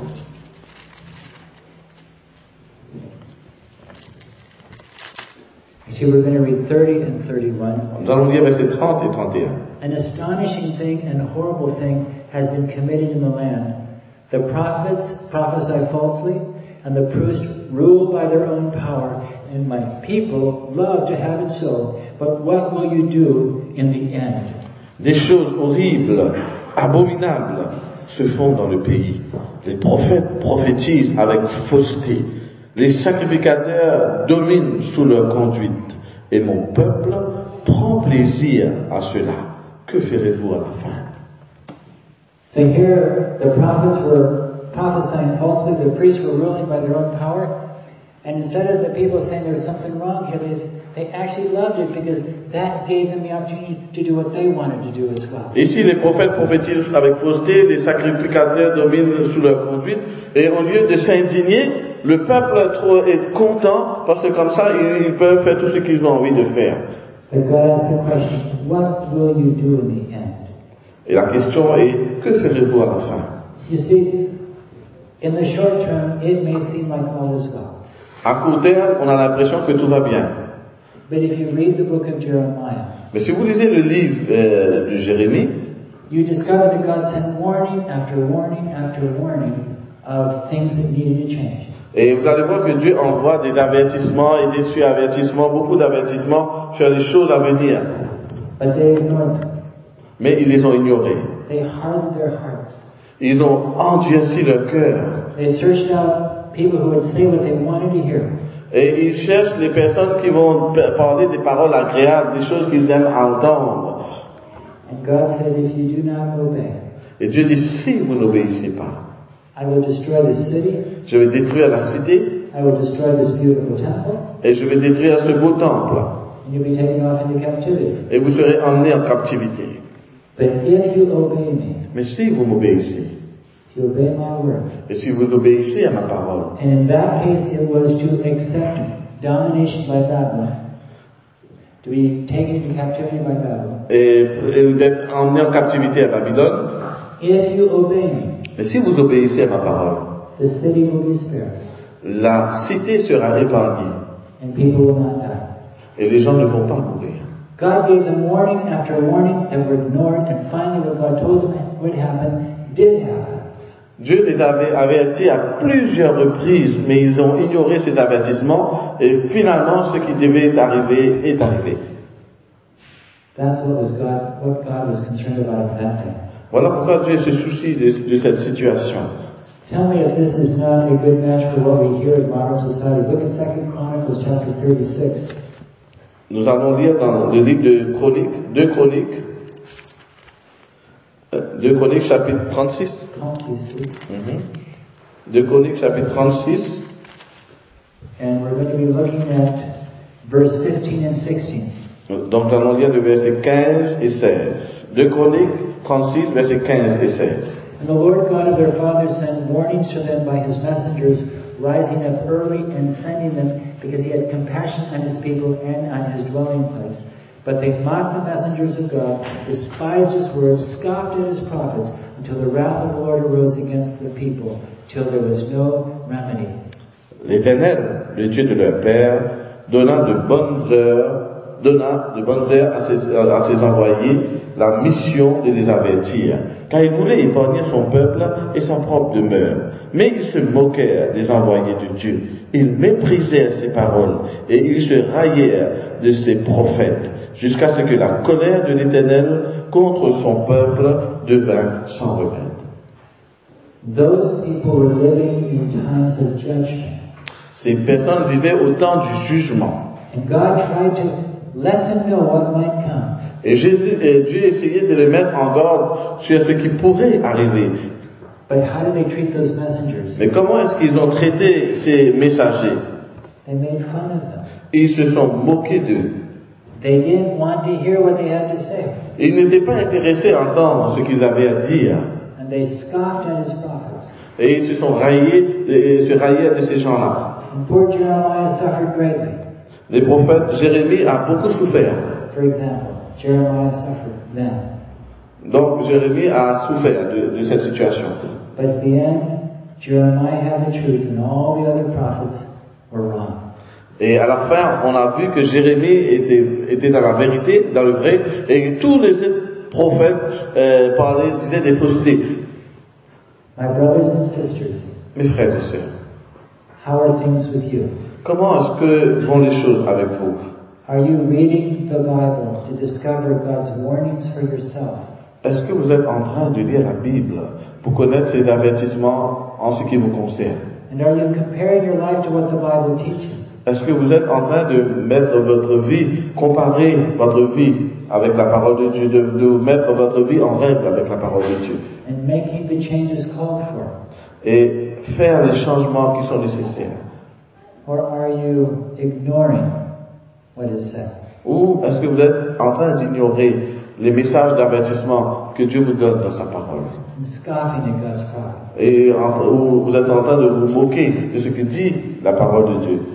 Actually, we're going to read thirty and thirty-one. Nous allons lire versets trente et trente et un. An astonishing thing and horrible thing has been committed in the land. The prophets prophesy falsely, and the priests rule by their own power, and my people love to have it so. But what will you do in the end? Des choses horribles, abominables se font dans le pays. Les prophètes prophétisent avec fausseté. Les sacrificateurs dominent sous leur conduite. Et mon peuple prend plaisir à cela. Que ferez-vous à la fin? So here, the prophets were prophesying falsely, the priests were ruling by their own power, and instead of the people saying there's something wrong here, they, they actually loved it because that gave them the opportunity to do what they wanted to do as well. Ici, les prophètes prophétisent avec fausseté, les sacrificateurs dominent sous leur conduite, et au lieu de s'indigner, le peuple est content parce que comme ça, ils, ils peuvent faire tout ce qu'ils ont envie de faire. But God asked the question, what will you do in the end? Et la question est, que ferez-vous à la fin? You see, in the short term, it may seem like all is well. À court terme, on a l'impression que tout va bien. But if you read the book of Jeremiah, Mais si vous lisez le livre euh, de Jérémie, you discover that God sent warning after warning after warning of things that needed to change. et vous allez voir que Dieu envoie des avertissements et des suivi-avertissements, beaucoup d'avertissements sur les choses à venir. But they ignored them. Mais ils les ont ignorés. They hardened their hearts. Ils ont endurci leur cœur. They searched out people who would say what they wanted to hear. Et ils cherchent les personnes qui vont parler des paroles agréables, des choses qu'ils aiment entendre. And God said, if you do not obey, Et Dieu dit, si vous n'obéissez pas, I will destroy this city. je vais détruire la cité, I will destroy this beautiful temple. et je vais détruire ce beau temple, And you'll be taken off into captivity. et vous serez emmenés en captivité. But if you obey me, Mais si vous m'obéissez, if you obey my word, et si vous obéissez à ma parole, and in that case it was to accept domination by Babylon, to be taken into captivity by Babylon. et, et d'être emmenés en captivité à Babylone, If you obey me, mais si vous obéissez à ma parole, the city will be spared, la cité sera épargnée, and people will not die. et les gens ne vont pas mourir. God gave them warning after warning that were ignored, and finally what God told them would happen did happen. Dieu les avait avertis à plusieurs reprises, mais ils ont ignoré cet avertissement, et finalement, ce qui devait arriver est arrivé. That's what was God, what God was concerned about at that day. Voilà pourquoi Dieu se soucie de, de cette situation. Tell me if this is not a good match for what we hear in modern society. Look at Second Chronicles chapter thirty-six. Nous allons lire dans le livre de Chroniques, deux Chroniques, deux Chroniques chapitre trente-six. trente-six. Mm-hmm. deux Chroniques chapitre trente-six. And we're going to be looking at verse fifteen and sixteen. Donc nous allons lire le verset quinze et seize. deux Chroniques trente-six, versets quinze et seize. And the Lord God of their fathers sent warnings to them by his messengers, rising up early and sending them, because he had compassion on his people and on his dwelling place. But they mocked the messengers of God, despised his words, scoffed at his prophets, until the wrath of the Lord arose against the people, till there was no remedy. L'Éternel, le Dieu de leur père, donna de bonnes heures, donna de bonnes heures à ses, à ses envoyés la mission de les avertir, car il voulait épargner son peuple et sa propre demeure. Mais ils se moquèrent des envoyés de Dieu. Ils méprisèrent ses paroles et ils se raillèrent de ses prophètes, jusqu'à ce que la colère de l'Éternel contre son peuple devint sans remède. Those people were living in times of judgment. Ces personnes vivaient au temps du jugement. And God tried to let them know what might come. Et Jésus, et Dieu essayait de les mettre en garde sur ce qui pourrait arriver. But how did they treat those messengers? Mais comment est-ce qu'ils ont traité ces messagers? They made fun of them. Ils se sont moqués d'eux. They didn't want to hear what they had to say. Ils n'étaient pas intéressés à entendre ce qu'ils avaient à dire. And they scoffed at his prophets. Et ils se sont raillés, et se raillaient de ces gens-là. And poor Jeremiah suffered greatly. Le prophète Jérémie a beaucoup souffert. For example, Jeremiah suffered then. Donc Jérémie a souffert de, de cette situation. But at the end, Jeremiah had the truth and all the other prophets were wrong. Et à la fin, on a vu que Jérémie était, était dans la vérité, dans le vrai, et tous les autres prophètes euh, parlaient, disaient des faussetés. My brothers and sisters, Mes frères et sœurs, how are things with you? comment est-ce que vont les choses avec vous? Are you reading the Bible to discover God's warnings for yourself? Est-ce que vous êtes en train de lire la Bible pour connaître ces avertissements en ce qui vous concerne? And are you comparing your life to what the Bible teaches? Est-ce que vous êtes en train de mettre votre vie, comparer votre vie avec la parole de Dieu, de, de mettre votre vie en règle avec la parole de Dieu? And making the changes called for? Et faire les changements qui sont nécessaires? Or are you ignoring what is said? Ou est-ce que vous êtes en train d'ignorer les messages d'avertissement que Dieu vous donne dans sa parole? And scoffing at God's prophet? Et en, ou vous êtes en train de vous moquer de ce que dit la parole de Dieu?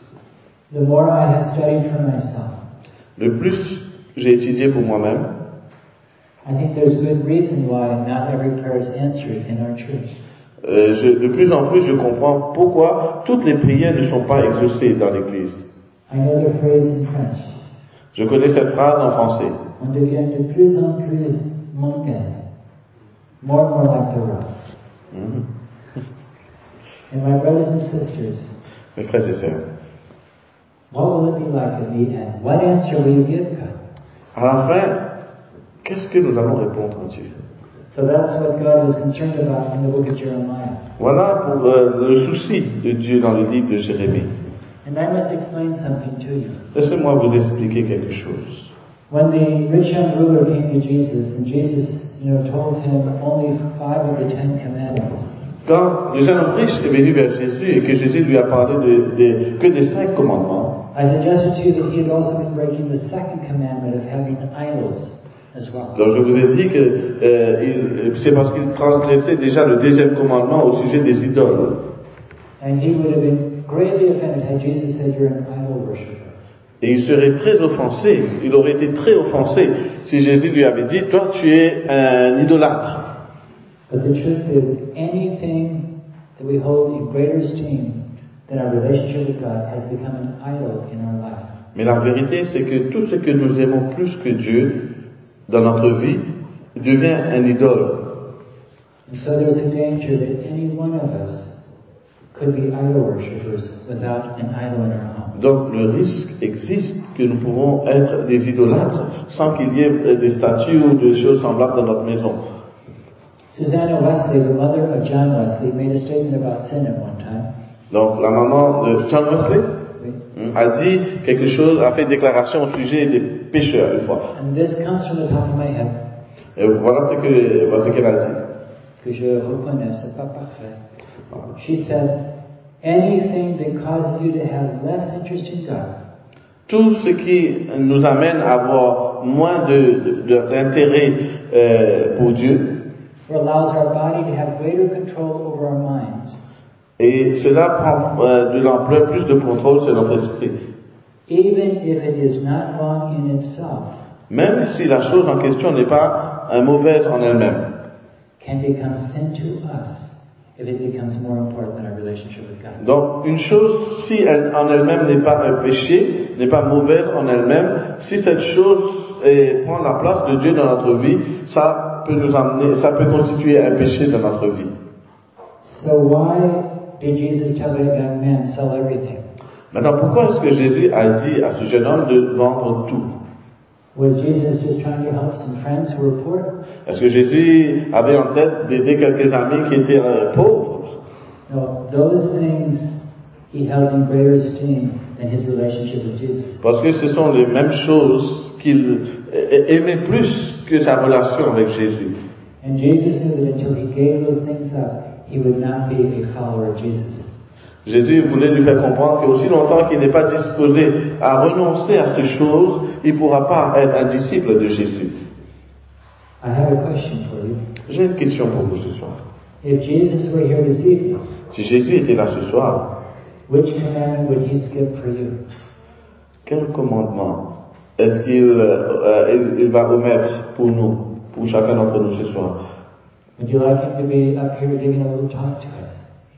The more I have studied for myself, Le plus j'ai étudié pour moi-même, I think there's good reason why not every prayer is answered in our church. euh, je, de plus en plus je comprends pourquoi toutes les prières ne sont pas exaucées dans l'Église. I know the phrase in French. Je connais cette phrase en français. On devient de plus en plus mondain, more and more like the rock. Mm-hmm. And my brothers and sisters, Mes frères et sœurs, what will it be like at the end? What answer will you give God? à la fin, qu'est-ce que nous allons répondre à Dieu? So that's what God was concerned about in the book of Jeremiah. Voilà pour euh, le souci de Dieu dans le livre de Jérémie. And I must explain something to you. Laissez-moi vous expliquer quelque chose. When the rich young ruler came to Jesus, and Jesus, you know, told him only five of the Ten Commandments. Quand le jeune homme riche est venu vers Jésus et que Jésus lui a parlé de, de, que des cinq commandements, I suggested to you that he had also been breaking the second commandment of having idols as well. donc je vous ai dit que euh, il, c'est parce qu'il transgressait déjà le deuxième commandement au sujet des idoles. And he would have been greatly offended had Jesus said you're an idol worshiper. Et il serait très offensé, il aurait été très offensé si Jésus lui avait dit, toi tu es un idolâtre. But the truth is, anything that we hold in greater esteem than our relationship with God has become an idol in our life. Mais la vérité, c'est que tout ce que nous aimons plus que Dieu dans notre vie devient un idole. And so there's a danger that any one of us could be idol worshippers without an idol in our home. Donc le risque existe que nous pouvons être des idolâtres sans qu'il y ait des statues ou des choses semblables dans notre maison. Susanna Wesley, the mother of John Wesley, made a statement about sin at one time. Donc la maman de John Wesley Oui. a dit quelque chose, a fait une déclaration au sujet des pécheurs une fois. And this comes from the top of my head. Et voilà ce que voilà ce qu'elle a dit. Que je reconnais, c'est pas parfait. She said, anything that causes you to have less interest in God, Tout ce qui nous amène à avoir moins de, de, d'intérêt euh, pour Dieu, or allows our body to have greater control over our minds, et cela prend euh, de l'ampleur, plus de contrôle sur notre esprit. even if it is not wrong in itself, Même si la chose en question n'est pas un mauvaise en elle-même. can become sin to us if it becomes more important than our relationship with God. Donc, une chose, si elle, en elle-même n'est pas un péché, n'est pas mauvaise en elle-même, si cette chose eh, prend la place de Dieu dans notre vie, ça peut nous amener, ça peut constituer un péché dans notre vie. So why did Jesus tell that young man sell everything? Maintenant, pourquoi est-ce que Jésus a dit à ce jeune homme de vendre tout? Was Jesus just trying to help some friends who were poor? Est-ce que Jésus avait en tête d'aider quelques amis qui étaient euh, pauvres? No, those things he held in greater esteem than his relationship with Jesus. Parce que ce sont les mêmes choses qu'il aimait plus que sa relation avec Jésus. And Jesus knew that until he gave those things up, he would not be a follower of Jesus. Jésus voulait lui faire comprendre qu'aussi longtemps qu'il n'est pas disposé à renoncer à ces choses, il ne pourra pas être un disciple de Jésus. I have a question for you. J'ai une question pour vous ce soir. If Jesus were here this evening, Si Jésus était là ce soir, which commandment would he skip for you? quel commandement est-ce qu'il euh, il, il va omettre pour nous, pour chacun d'entre nous ce soir? Would you like him to be up here giving a little talk to us?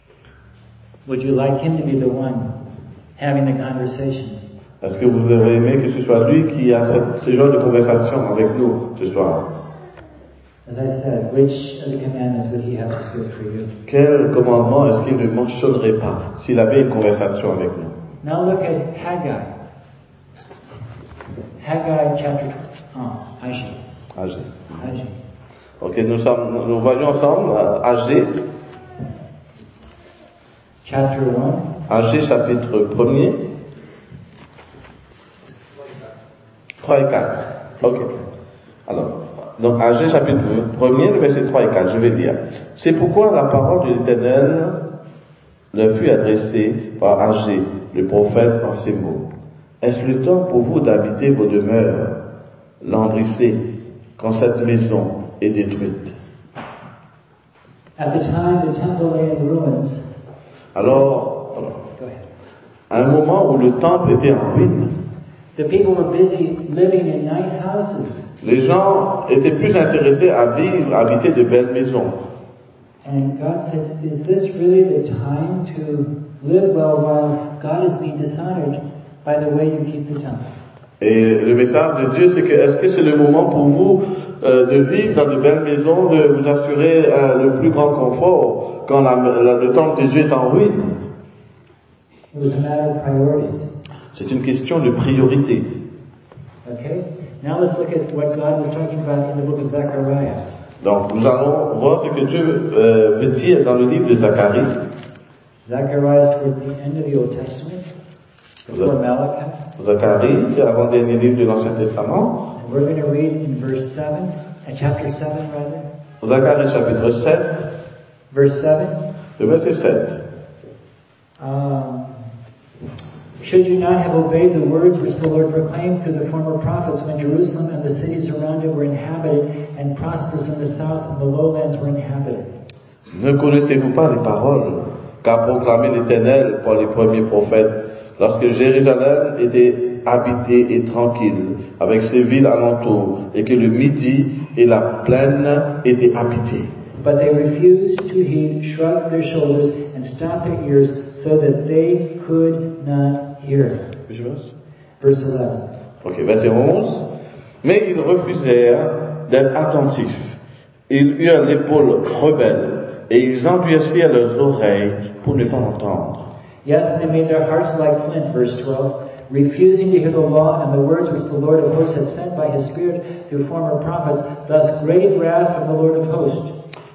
Would you like him to be the one having the conversation? Est-ce que vous auriez aimé que ce soit lui qui a ce, ce genre de conversation avec nous ce soir? As I said, which of the commandments would he have to skip for you? Quel commandement est-ce qu'il ne mentionnerait pas s'il avait une conversation avec nous? Now look at Haggai. Haggai chapter twelve. Oh, Haggai. Agé. Haggai. Ok, nous sommes, nous voyons ensemble euh, Agé, Chapter one. Agé chapitre premier, trois et quatre. Ok. Alors, donc Agé chapitre premier, le verset trois et quatre, je vais lire. C'est pourquoi la parole de l'Éternel leur fut adressée par Agé, le prophète, en ces mots. Est-ce le temps pour vous d'habiter vos demeures, languissez, quand cette maison est détruite? At the time the temple lay in ruins. Alors, Go ahead. à un moment où le temple était en ruine, The people were busy living in nice houses. les gens étaient plus intéressés à vivre, à habiter de belles maisons. And God said, is this really the time to live well while God is being dishonored by the way you keep the temple? Et le message de Dieu, c'est que est-ce que c'est le moment pour vous euh, de vivre dans de belles maisons, de vous assurer euh, le plus grand confort quand la, la, le temple de Dieu est en ruine? It was a matter of priorities. C'est une question de priorité. Okay? Now let's look at what God was talking about in the book of Zechariah. Donc nous allons voir ce que Dieu euh, veut dire dans le livre de Zacharie. Zechariah is towards the end of the Old Testament, before Malachi. Zacharie, c'est l'avant-dernier livre de l'Ancien Testament. And we're going to read in verse seven, uh, chapter seven rather, Zacharie chapitre sept, verse seven. le verset sept. Um, Should you not have obeyed the words which the Lord proclaimed through the former prophets when Jerusalem and the cities around it were inhabited and prosperous in the south and the lowlands were inhabited? Ne connaissez-vous pas les paroles qu'a proclamé l'Éternel par les premiers prophètes lorsque Jérusalem était habitée et tranquille avec ses villes alentours et que le Midi et la plaine étaient habités? But they refused to heed, shrugged their shoulders, and stopped their ears so that they could not hear. Verse eleven. Ok, verset onze. Mais ils refusèrent d'être attentifs. Ils eurent l'épaule rebelle et ils endurcirent leurs oreilles pour ne pas entendre. Yes, they made their hearts like flint. Verse twelve. Refusing to hear the law and the words which the Lord of hosts had sent by his Spirit through former prophets, thus great wrath from the Lord of hosts.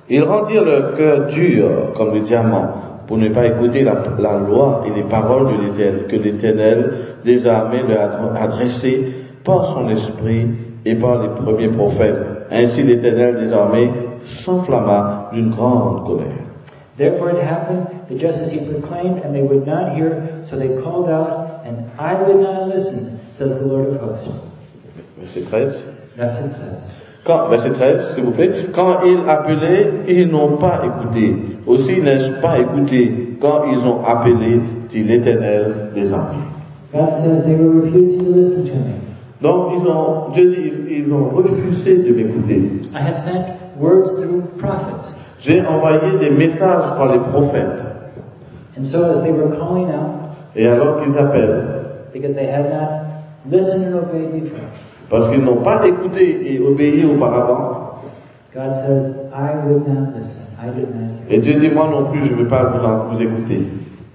Ils rendirent leur cœur dur comme le diamant pour ne pas écouter la, la loi et les paroles de l'Éternel, que l'Éternel des armées leur a adressées par son esprit et par les premiers prophètes. Ainsi l'Éternel des armées s'enflamma d'une grande colère. Therefore it happened that just as he proclaimed, and they would not hear, so they called out, and I would not listen, says the Lord of hosts. Verset treize. Verset treize. Quand, verset treize, s'il vous plaît. Quand ils appelaient, ils n'ont pas écouté. Aussi n'ai-je pas écouté quand ils ont appelé, dit l'Éternel des armées. God says they were refusing to listen to me. Donc ils ont, Dieu dit, ils, ils ont refusé de m'écouter. I had sent words through prophets. J'ai envoyé des messages par les prophètes. And so as they were calling out, Et alors qu'ils appellent, because they had not listened and obeyed before, parce qu'ils n'ont pas écouté et obéi auparavant, God says, I would not listen. I did not hear. et Dieu dit, moi non plus, je ne veux pas vous, en, vous écouter.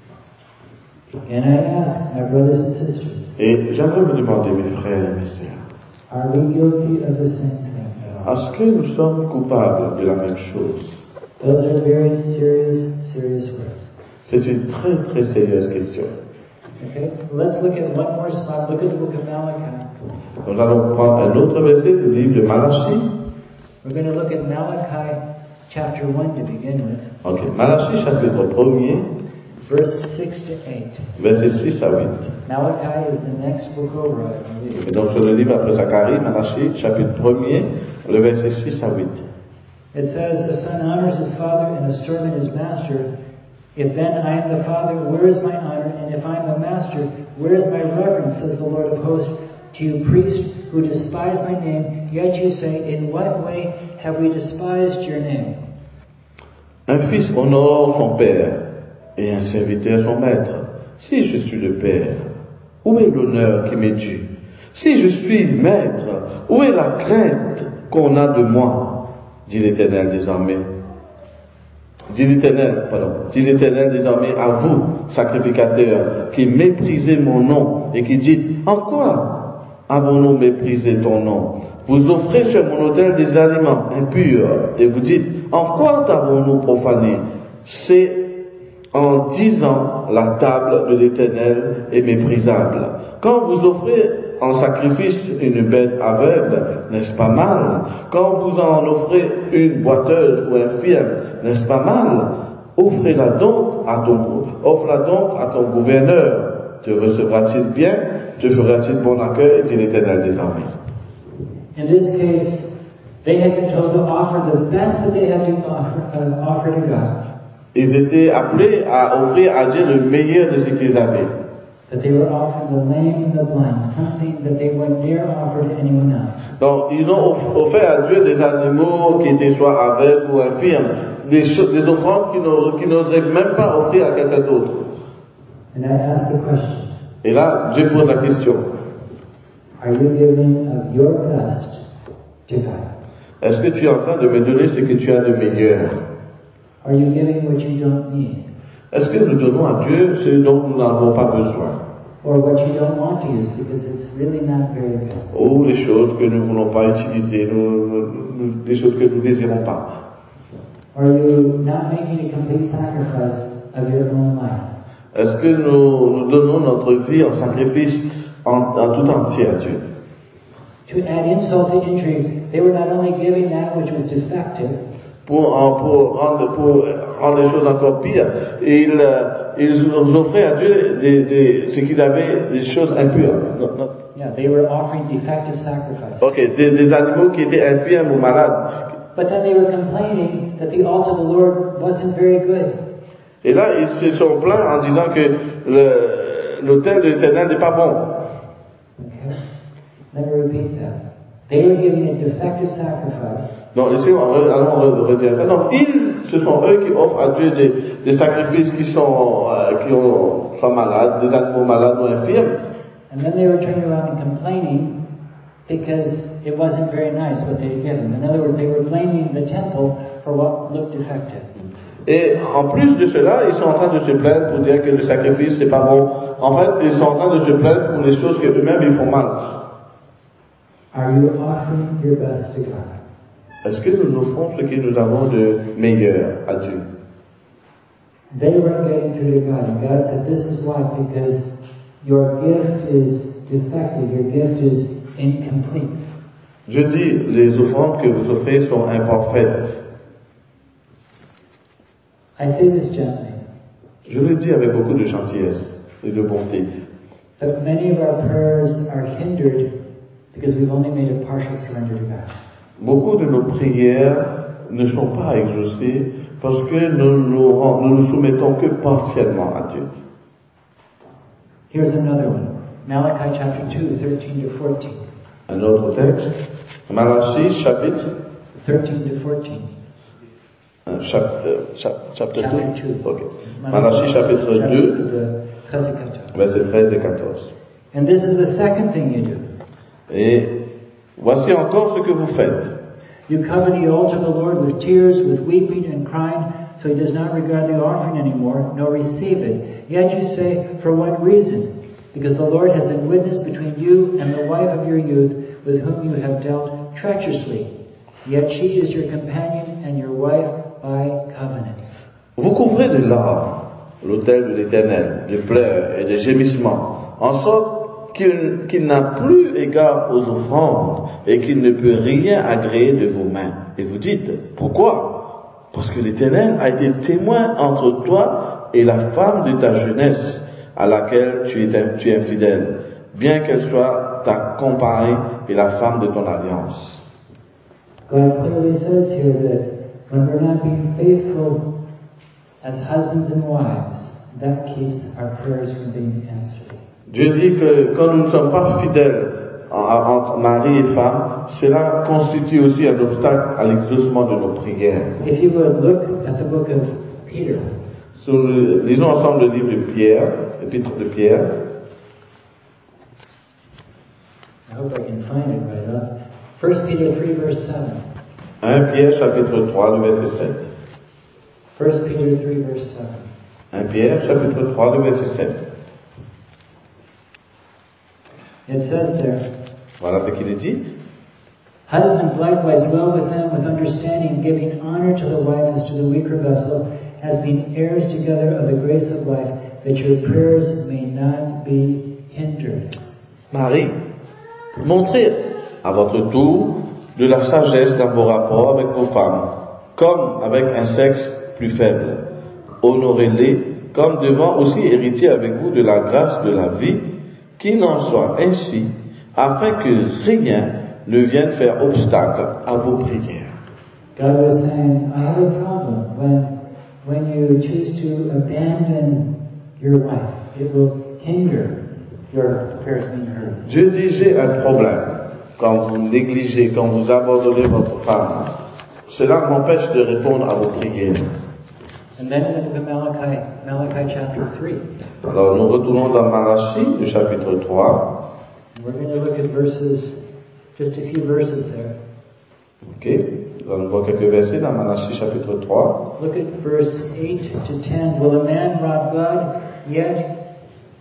And I ask my brothers and sisters, Et j'aimerais me demander, mes frères et mes sœurs, are we guilty of the same thing? est-ce que nous sommes coupables de la même chose? Those are very serious, serious words. C'est une très très sérieuse question. Okay, let's look at one more spot. Look at the book of Malachi. Nous allons prendre un autre verset du livre de Malachie. We're going to look at Malachi chapter one to begin with. Ok, Malachie chapitre premier, Verse six to eight. versets six à huit. Malachi is the next book over, I believe. Et donc sur le livre après Zacharie, Malachie chapitre premier, le verset six à huit. It says, a son honors his father and a servant his master. If then I am the father, where is my honor? And if I am the master, where is my reverence, says the Lord of hosts, to you priests who despise my name, yet you say, in what way have we despised your name? Un fils honore son père et un serviteur son maître. Si je suis le père, où est l'honneur qui m'est dû? Si je suis maître, où est la crainte qu'on a de moi? Dit l'Éternel des armées. Dit l'Éternel, pardon, dit l'Éternel des armées à vous, sacrificateurs, qui méprisez mon nom et qui dites, en quoi avons-nous méprisé ton nom? Vous offrez sur mon autel des aliments impurs et vous dites, en quoi t'avons-nous profané? C'est en disant, la table de l'Éternel est méprisable. Quand vous offrez en sacrifice une bête aveugle, n'est-ce pas mal? Quand vous en offrez une boiteuse ou infirme, n'est-ce pas mal? Offrez-la donc à ton, offre-la donc à ton gouverneur. Te recevra-t-il bien? Te fera-t-il bon accueil? Dit l'Éternel des armées. In this case, they had been told to offer the best that they had to offer, uh, offer to God. Ils étaient appelés à offrir à Dieu le meilleur de ce qu'ils avaient. That they were offering the lame and the blind, something that they wouldn't dare offer to anyone else. Donc, ils ont offert à Dieu des animaux qui étaient soit aveugles ou infirmes, des, choses, des offrandes qu'ils n'oseraient même pas offrir à quelqu'un d'autre. And I ask the question. Et là, Dieu pose la question. Are you giving of your best to God? Est-ce que tu es en train de me donner ce que tu as de meilleur? Are you giving what you don't need? Est-ce que nous donnons à Dieu ce dont nous n'avons pas besoin? Or what you don't want to use because it's really not very good? Ou les choses que nous ne voulons pas utiliser, nous, nous, nous, les choses que nous ne désirons pas? Are you not making a complete sacrifice of your own life? Est-ce que nous, nous donnons notre vie en sacrifice en, en tout entier à Dieu? To add insult to injury, they were not only giving that which was defective, Pour, pour, rendre, pour rendre les choses encore pires, ils, ils offraient à Dieu des, des, ce qu'ils avaient, des choses impures. Non, non. yeah, they were offering defective sacrifice. Ok, des, des animaux qui étaient infirmes ou malades. But then they were complaining that the altar of the Lord wasn't very good. Et là, ils se sont plaints en disant que l'autel de l'Éternel n'est pas bon. Okay, let me repeat that. They were giving a defective sacrifice. Donc, laissez-moi, allons redire ça. Donc, ils, ce sont eux qui offrent à Dieu des, des sacrifices qui sont, euh, qui ont, soit malades, des animaux malades ou infirmes. And then they were turning around and complaining because it wasn't very nice what they'd given. In other words, they were blaming the temple for what looked defective. Et en plus de cela, ils sont en train de se plaindre pour dire que le sacrifice c'est pas bon. En fait, ils sont en train de se plaindre pour les choses que eux-mêmes ils font mal. Are you offering your best to God? est-ce que nous offrons ce que nous avons de meilleur à Dieu? They weren't getting through to God, and God said, "This is why, because your gift is defective, your gift is incomplete." Je dis, les offrandes que vous offrez sont imparfaites. I say this gently. Je le dis avec beaucoup de gentillesse et de bonté. But many of our prayers are hindered because we've only made a partial surrender to God. Beaucoup de nos prières ne sont pas exaucées parce que nous nous, nous nous soumettons que partiellement à Dieu. Here's another one. Malachi chapter two, thirteen to fourteen. Un autre texte, Malachie chapitre thirteen to fourteen. euh, chap, euh, chap, chapitre Chapter deux. two. Okay. Malachie chapitre deux, treize et quatorze. versets treize et quatorze. And this is the second thing you do. Et voici encore ce que vous faites. You cover the altar of the Lord with tears, with weeping and crying, so he does not regard the offering anymore, nor receive it. Yet you say, for what reason? Because the Lord has been witness between you and the wife of your youth, with whom you have dealt treacherously. Yet she is your companion and your wife by covenant. Vous couvrez de larmes l'autel de l'Éternel, de pleurs et de gémissements, en sorte qu'il, qu'il n'a plus égard aux offrandes et qu'il ne peut rien agréer de vos mains. Et vous dites, pourquoi? Parce que l'Éternel a été témoin entre toi et la femme de ta jeunesse, à laquelle tu es, tu es infidèle, bien qu'elle soit ta compagne et la femme de ton alliance. God clearly says here that when we're not being faithful as husbands and wives, that keeps our prayers from being answered. Dieu dit que quand nous ne sommes pas fidèles entre mari et femme, cela constitue aussi un obstacle à l'exaucement de nos prières. If you would look at the book of Peter. So, nous lisons ensemble le livre de Pierre, l'épître de Pierre. I hope I can find it right up. First Peter three verse seven. un Pierre chapitre trois, le verset sept. First Peter three verse seven. un Pierre chapitre trois, le verset sept. It says there, Voilà ce qu'il est dit. husbands likewise dwell with them with understanding, giving honor to the wife as to the weaker vessel, as being heirs together of the grace of life, that your prayers may not be hindered. Marie, montrez à votre tour de la sagesse dans vos rapports avec vos femmes, comme avec un sexe plus faible. Honorez-les comme devant aussi hériter avec vous de la grâce de la vie, qu'il en soit ainsi, afin que rien ne vienne faire obstacle à vos prières. God was saying, I have a problem when when you choose to abandon your wife. It will hinder your prayers being heard. Dieu dit, j'ai un problème. Quand vous négligez, quand vous abandonnez votre femme, cela m'empêche de répondre à vos prières. And then in the book of Malachi, Malachi chapter three. Alors nous retournons dans Malachie, le chapitre trois. We're going to look at verses, just a few verses there. Ok, nous allons voir quelques versets dans Malachie chapitre trois. Look at verse eight to ten. Will a man rob God? Yet,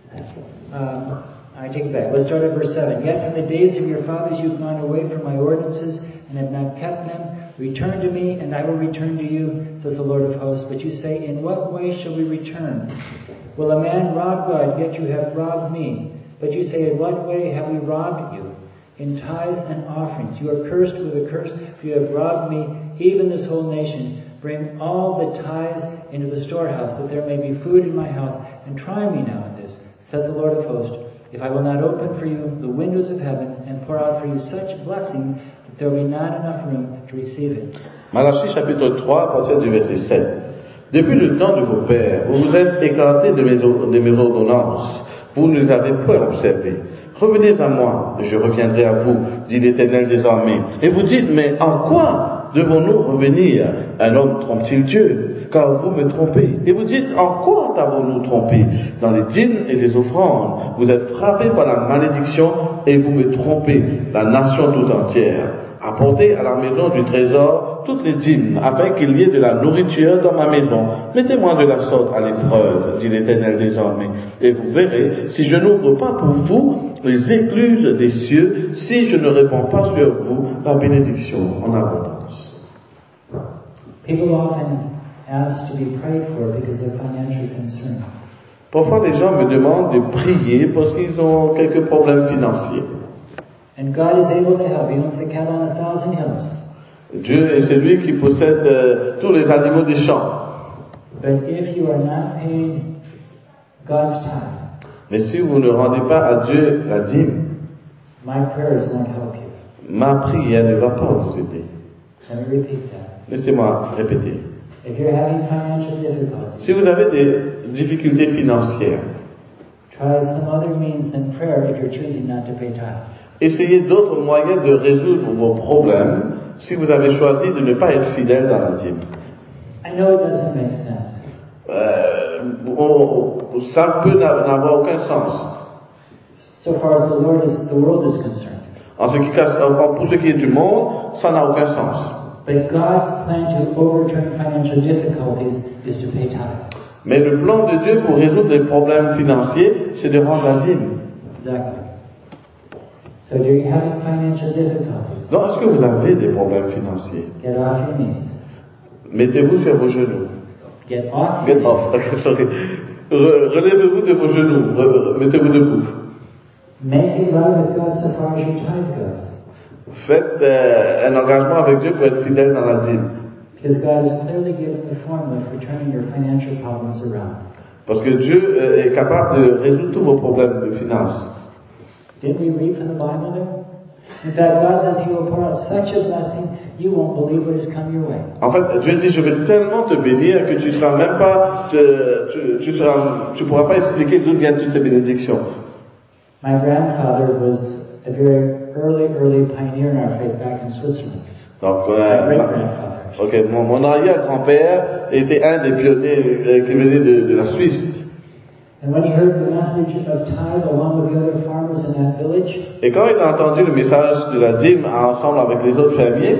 um, I take it back. Let's start at verse seven. Yet from the days of your fathers you've gone away from my ordinances and have not kept them. Return to me, and I will return to you, says the Lord of hosts. But you say, in what way shall we return? Will a man rob God? Yet you have robbed me. But you say, in what way have we robbed you? In tithes and offerings. You are cursed with a curse, for you have robbed me, even this whole nation. Bring all the tithes into the storehouse, that there may be food in my house, and try me now in this, says the Lord of hosts, if I will not open for you the windows of heaven, and pour out for you such blessings, that there will be not enough room to receive it. Malachie chapitre trois, à partir du verset sept. Depuis le temps de vos pères, vous vous êtes écartés de mes, de mes ordonnances. Vous ne les avez point observées. Revenez à moi, je reviendrai à vous, dit l'Éternel des armées. Et vous dites, mais en quoi devons-nous revenir? Un homme trompe-t-il Dieu? Car vous me trompez. Et vous dites, en quoi t'avons-nous trompé? Dans les dîmes et les offrandes. Vous êtes frappés par la malédiction et vous me trompez, la nation tout entière. Apportez à la maison du trésor toutes les dîmes, afin qu'il y ait de la nourriture dans ma maison. Mettez-moi de la sorte à l'épreuve, dit l'Éternel des armées, et vous verrez si je n'ouvre pas pour vous les écluses des cieux, si je ne répands pas sur vous la bénédiction en abondance. People often ask to be prayed for because of financial concerns. Parfois, les gens me demandent de prier parce qu'ils ont quelques problèmes financiers. And God is able to help. He owns the cattle on a thousand hills. Dieu est celui qui possède euh, tous les animaux des champs. But if you are not paying God's tithe, Mais si vous ne rendez pas à Dieu la dîme, my prayers won't help you. ma prière ne va pas vous aider. Let me repeat that. Laissez-moi répéter. If you're having financial difficulties, Si vous avez des difficultés financières, try some other means than prayer if you're choosing not to pay tithe. essayez d'autres moyens de résoudre vos problèmes si vous avez choisi de ne pas être fidèle dans la dîme. I know it doesn't make sense. Euh, on, ça peut n'avoir aucun sens. So far as the Lord is, the world is concerned. En ce qui, pour ce qui est du monde, ça n'a aucun sens. But God's plan to overturn financial difficulties is to pay tithe. Mais le plan de Dieu pour résoudre les problèmes financiers, c'est de rendre la dîme. Exactly. So do you have financial difficulties? Donc, est-ce que vous avez des problèmes financiers? Get off your knees. Mettez-vous sur vos genoux. Get off your Get off. Sorry. Re- relevez-vous de vos genoux. Re- mettez-vous debout. Make it right with God so far as your tithe goes. Faites euh, un engagement avec Dieu pour être fidèle dans la dîme. Because God has clearly given the formula for turning your financial problems around. Parce que Dieu euh, est capable de résoudre tous vos problèmes de finances. Didn't we read from the Bible there? In fact, God says He will pour out such a blessing, you won't believe what has come your way. En fait, Dieu dit, je vais tellement te bénir que tu seras même pas, tu, tu, tu seras, tu pourras pas expliquer d'où viennent toutes ces bénédictions. My grandfather was a very early, early pioneer in our faith back in Switzerland. Donc, My euh, great-grandfather. ok, mon, mon arrière-grand-père était un des pionniers euh, qui venait de, de la Suisse. And when he heard the message of tithe along with the other farmers in that village, Et quand il a entendu le message de la dîme ensemble avec les autres fermiers,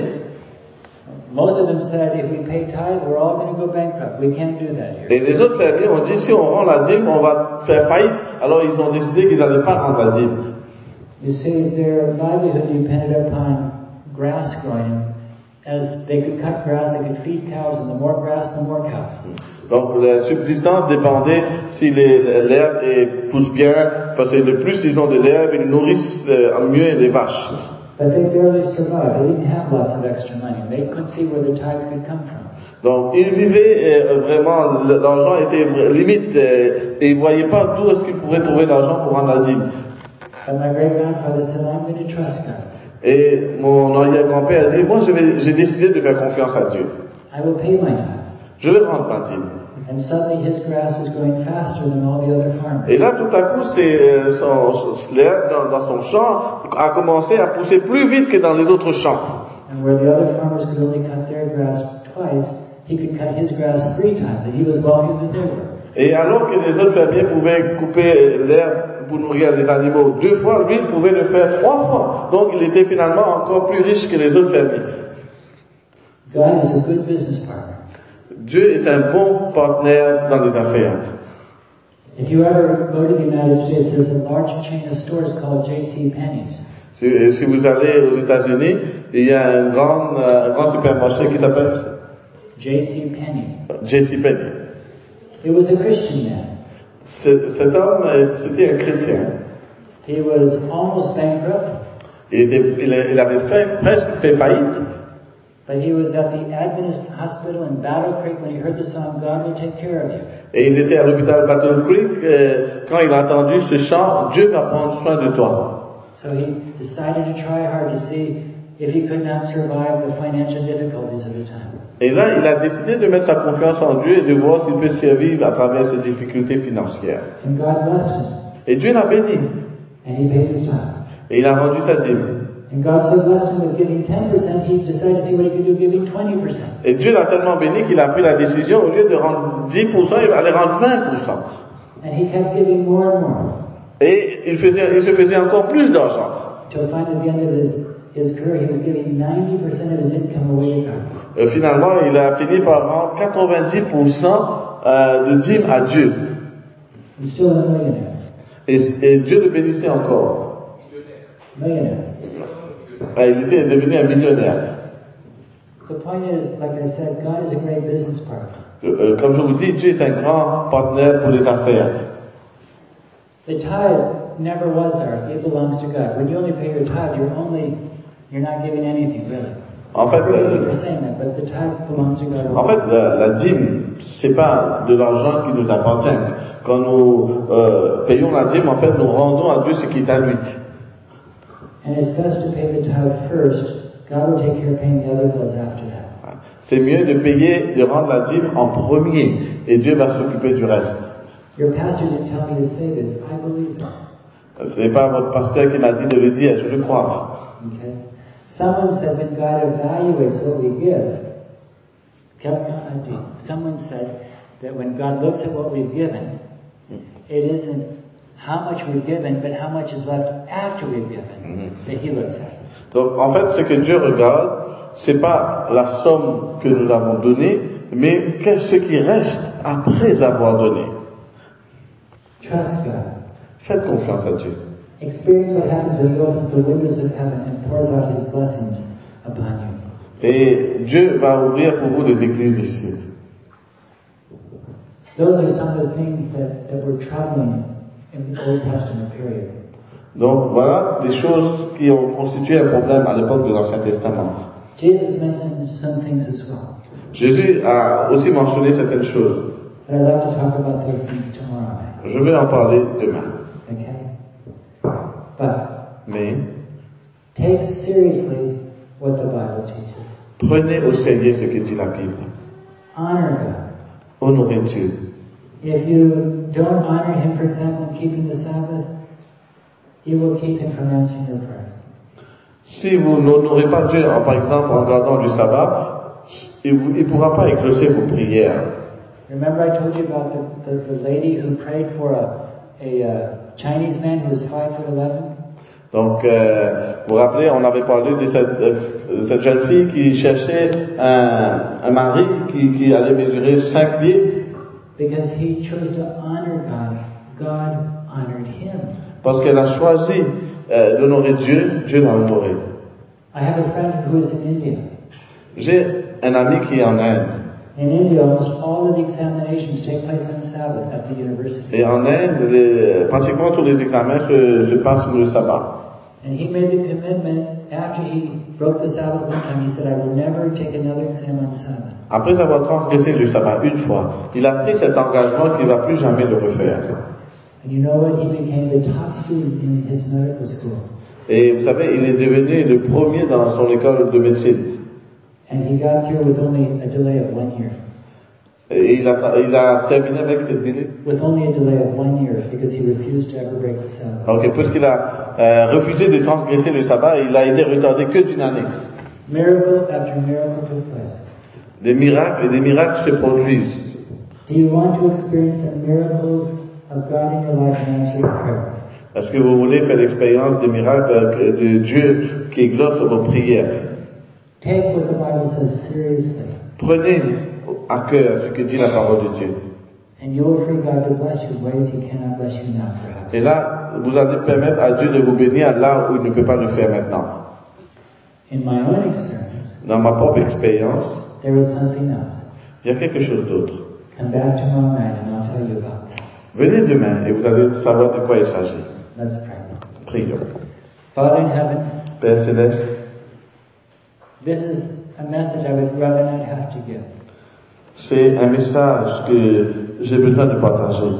most of them said, if we pay tithe, we're all going to go bankrupt. We can't do that here. et les autres fermiers ont dit, si on rend la dîme, on va faire faillite. Alors ils ont décidé qu'ils n'allaient pas rendre la dîme. You see, their livelihood depended upon grass growing. As they could cut grass, they could feed cows, and the more grass, the more cows. Donc la subsistance dépendait si les- l'herbe est- pousse bien, parce que le plus ils ont de l'herbe, ils nourrissent euh, mieux les vaches. But they barely survived. They didn't have lots of extra money. They couldn't see where the tithe could come from. Donc ils vivaient euh, vraiment, l'argent était vra- limite, euh, et ils ne voyaient pas d'où est-ce qu'ils pourraient trouver l'argent pour rendre la dîme. But my great-grandfather said, I'm going to trust God. Et mon arrière-grand-père a dit, moi je vais- j'ai décidé de faire confiance à Dieu. I will pay my tithe. Je vais rendre ma dîme. And suddenly his grass was growing faster than all the other farmers. Et là, tout à coup, c'est, euh, son, l'herbe dans, dans son champ a commencé à pousser plus vite que dans les autres champs. And where the other farmers could only cut their grass twice, he could cut his grass three times, and he was wealthier than they were. Et alors que les autres fermiers pouvaient couper l'herbe pour nourrir les animaux deux fois, lui, il pouvait le faire trois fois. Donc, il était finalement encore plus riche que les autres fermiers. God is a good business partner. Dieu est un bon partenaire dans les affaires. If you ever go to the United States, there's a large chain of stores called J C Penney's. Si, si vous allez aux États-Unis, il y a un grand, euh, un grand supermarché qui s'appelle J C Penney. J C Penney. He was a Christian man. Ce- Cet homme, euh, c'était un chrétien. He was almost bankrupt, Il, était, il, il avait fait, presque fait faillite. but he was at the Adventist hospital in Battle Creek when he heard the song, God will take care of you. Et il était à l'hôpital Battle Creek euh, quand il a entendu ce chant, Dieu va prendre soin de toi. So he decided to try hard to see if he could not survive the financial difficulties of the time. Et là, il a décidé de mettre sa confiance en Dieu et de voir s'il peut survivre à travers ses difficultés financières. And God blessed him, Et Dieu l'a béni. and he paid his tithe. Et il a rendu sa dîme. And God so blessed him with giving ten percent, he decided to see what he could do giving twenty percent. Et Dieu l'a tellement béni qu'il a pris la décision, au lieu de rendre dix pour cent, il allait rendre vingt pour cent. And he kept giving more and more, Et il, faisait, il se faisait encore plus d'argent. till finally at the end of his, his career, he was giving ninety percent of his income away to God. Euh, finalement, il a fini par rendre quatre-vingt-dix pour cent euh, de dîme à Dieu. He's still a millionaire. Et, et Dieu le bénissait encore. Millionaire. Euh, il était devenu un millionnaire. The point is, like I said, God is a great business partner. Euh, comme je vous dis, Dieu est un grand partenaire pour les affaires. The tithe never was ours. It belongs to God. When you only pay your tithe, you're only, you're not giving anything, really. En fait, Forgive me euh, for saying that, but the tithe belongs to God. en fait, la, la dîme, c'est pas de l'argent qui nous appartient. Quand nous euh, payons la dîme, en fait, nous rendons à Dieu ce qui est à lui. And it's best to pay the tithe first. God will take care of paying the other bills after that. C'est mieux de payer, de rendre la dîme en premier, et Dieu va s'occuper du reste. Your pastor didn't tell me to say this. I believe it. C'est pas votre pasteur qui m'a dit de le dire, je le crois. Okay. Someone said when God evaluates what we give, someone said that when God looks at what we've given, it isn't how much we've given, but how much is left after we've given mm-hmm. that He looks at. Donc, en fait, ce que Dieu regarde, c'est pas la somme que nous avons donnée, mais qu'est-ce qui reste après avoir donné. Trust God. Faites confiance à Dieu. Experience what happens when He opens the windows of heaven and pours out His blessings upon you. Et Dieu va ouvrir pour vous les églises des cieux. Those are some of the things that, that were troubling in the Old Testament period. Donc voilà des choses qui ont constitué un problème à l'époque de l'Ancien Testament. Jesus mentioned some things as well. Jésus a aussi mentionné certaines choses. But I'd like to talk about those things tomorrow night. Je vais en parler demain. Okay? But Mais take seriously what the Bible teaches. Prenez au sérieux ce que dit la Bible. Honor God. Honorez Dieu. If you don't honor Him, for example, in keeping the Sabbath, He will keep Him from answering your prayers. Si vous n'honorez pas Dieu, par exemple, en gardant le sabbat, il ne pourra pas exaucer vos prières. Remember I told you about the, the, the lady who prayed for a, a, a Chinese man who was five foot eleven? Donc, euh, vous vous rappelez, on avait parlé de cette, de cette jeune fille qui cherchait un, un mari qui, qui allait mesurer cinq pieds. Because he chose to honor God, God honored him. Parce qu'elle a choisi euh, d'honorer Dieu, Dieu l'a honoré. I have a friend who is in India. J'ai un ami qui est en Inde. In India, almost all of the examinations take place on the Sabbath at the university. Et en Inde, les, pratiquement tous les examens se, se passent le sabbat. And he made the commitment after he broke the Sabbath one time. He said, "I will never take another exam on Sabbath." Après avoir transgressé le sabbat une fois, il a pris cet engagement qu'il ne va plus jamais le refaire. And you know what? He became the top student in his medical school. Et vous savez, il est devenu le premier dans son école de médecine. And he got through with only a delay of one year. Et il a, il a terminé avec le délai. With only a delay of one year, because he refused to ever break the Sabbath. Ok, puisqu'il a euh, refusé de transgresser le sabbat, il a été retardé que d'une année. Miracle after miracle took place. Des miracles et des miracles se produisent. Do you want to experience the miracles of God in your life and answer your prayer? Est-ce que vous voulez faire l'expérience des miracles de Dieu qui exauce vos prières? Take what the Bible says seriously. Prenez à cœur ce que dit la parole de Dieu. And you will free God to bless you in ways He cannot bless you now, perhaps. Et là, vous allez permettre à Dieu de vous bénir là où il ne peut pas le faire maintenant. In my own experience, Dans ma propre expérience, there was something else. il y a quelque chose d'autre. Come back tomorrow night and I'll tell you about that. Venez demain et vous allez savoir de quoi il s'agit. Let's pray. Prions. Father in heaven, Père Céleste, this is a message I would rather not have to give. c'est un message que j'ai besoin de partager.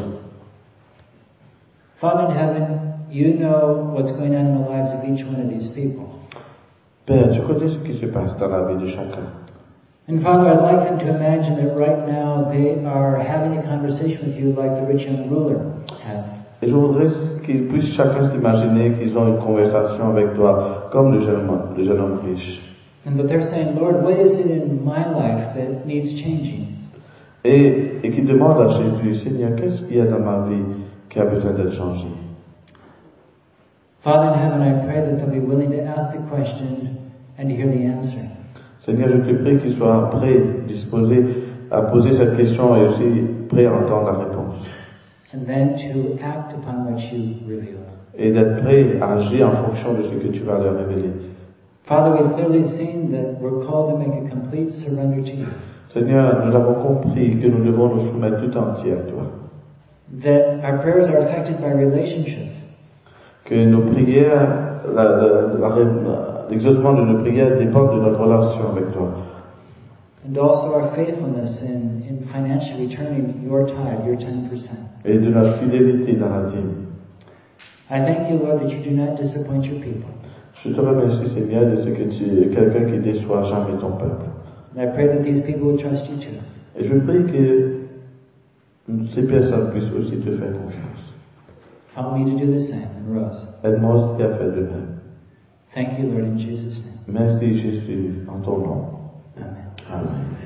Father in heaven, you know what's going on in the lives of each one of these people. Père, tu connais ce qui se passe dans la vie de chacun. And Father, I'd like them to imagine that right now they are having a conversation with you like the rich young ruler had. Et je voudrais qu'ils puissent chacun s'imaginer qu'ils ont une conversation avec toi, comme le jeune homme, le jeune homme riche. And that they're saying, Lord, what is it in my life that needs changing? Et, et qu'ils demandent à Jésus, Seigneur, qu'est-ce qu'il y a dans ma vie qui a besoin d'être changé? Father in heaven, I pray that they'll be willing to ask the question and to hear the answer. Seigneur, je te prie qu'ils soient prêts, disposés à poser cette question et aussi prêts à entendre la réponse. And then to act upon what you reveal. Et d'être prêts à agir en fonction de ce que tu vas leur révéler. Father, we've clearly seen that we're called to make a complete surrender to you. Seigneur, nous avons compris que nous devons nous soumettre tout entier à toi. That our prayers are affected by relationships. Que nos prières, la, la, la, l'exaucement de nos prières dépend de notre relation avec toi. And also our faithfulness in, in financially returning your tithe, your ten percent. Et de notre fidélité dans la dîme. I thank you, Lord, that you do not disappoint your people. Je te remercie, Seigneur, de ce que tu es quelqu'un qui déçoit jamais ton peuple. And I pray that these people will trust you too. Et je prie que ces personnes puissent aussi te faire confiance. Help me to do the same, and Rose. Aide-moi aussi à faire de même. Thank you, Lord, in Jesus' name. Merci, Jésus, en ton nom. Amen. Amen.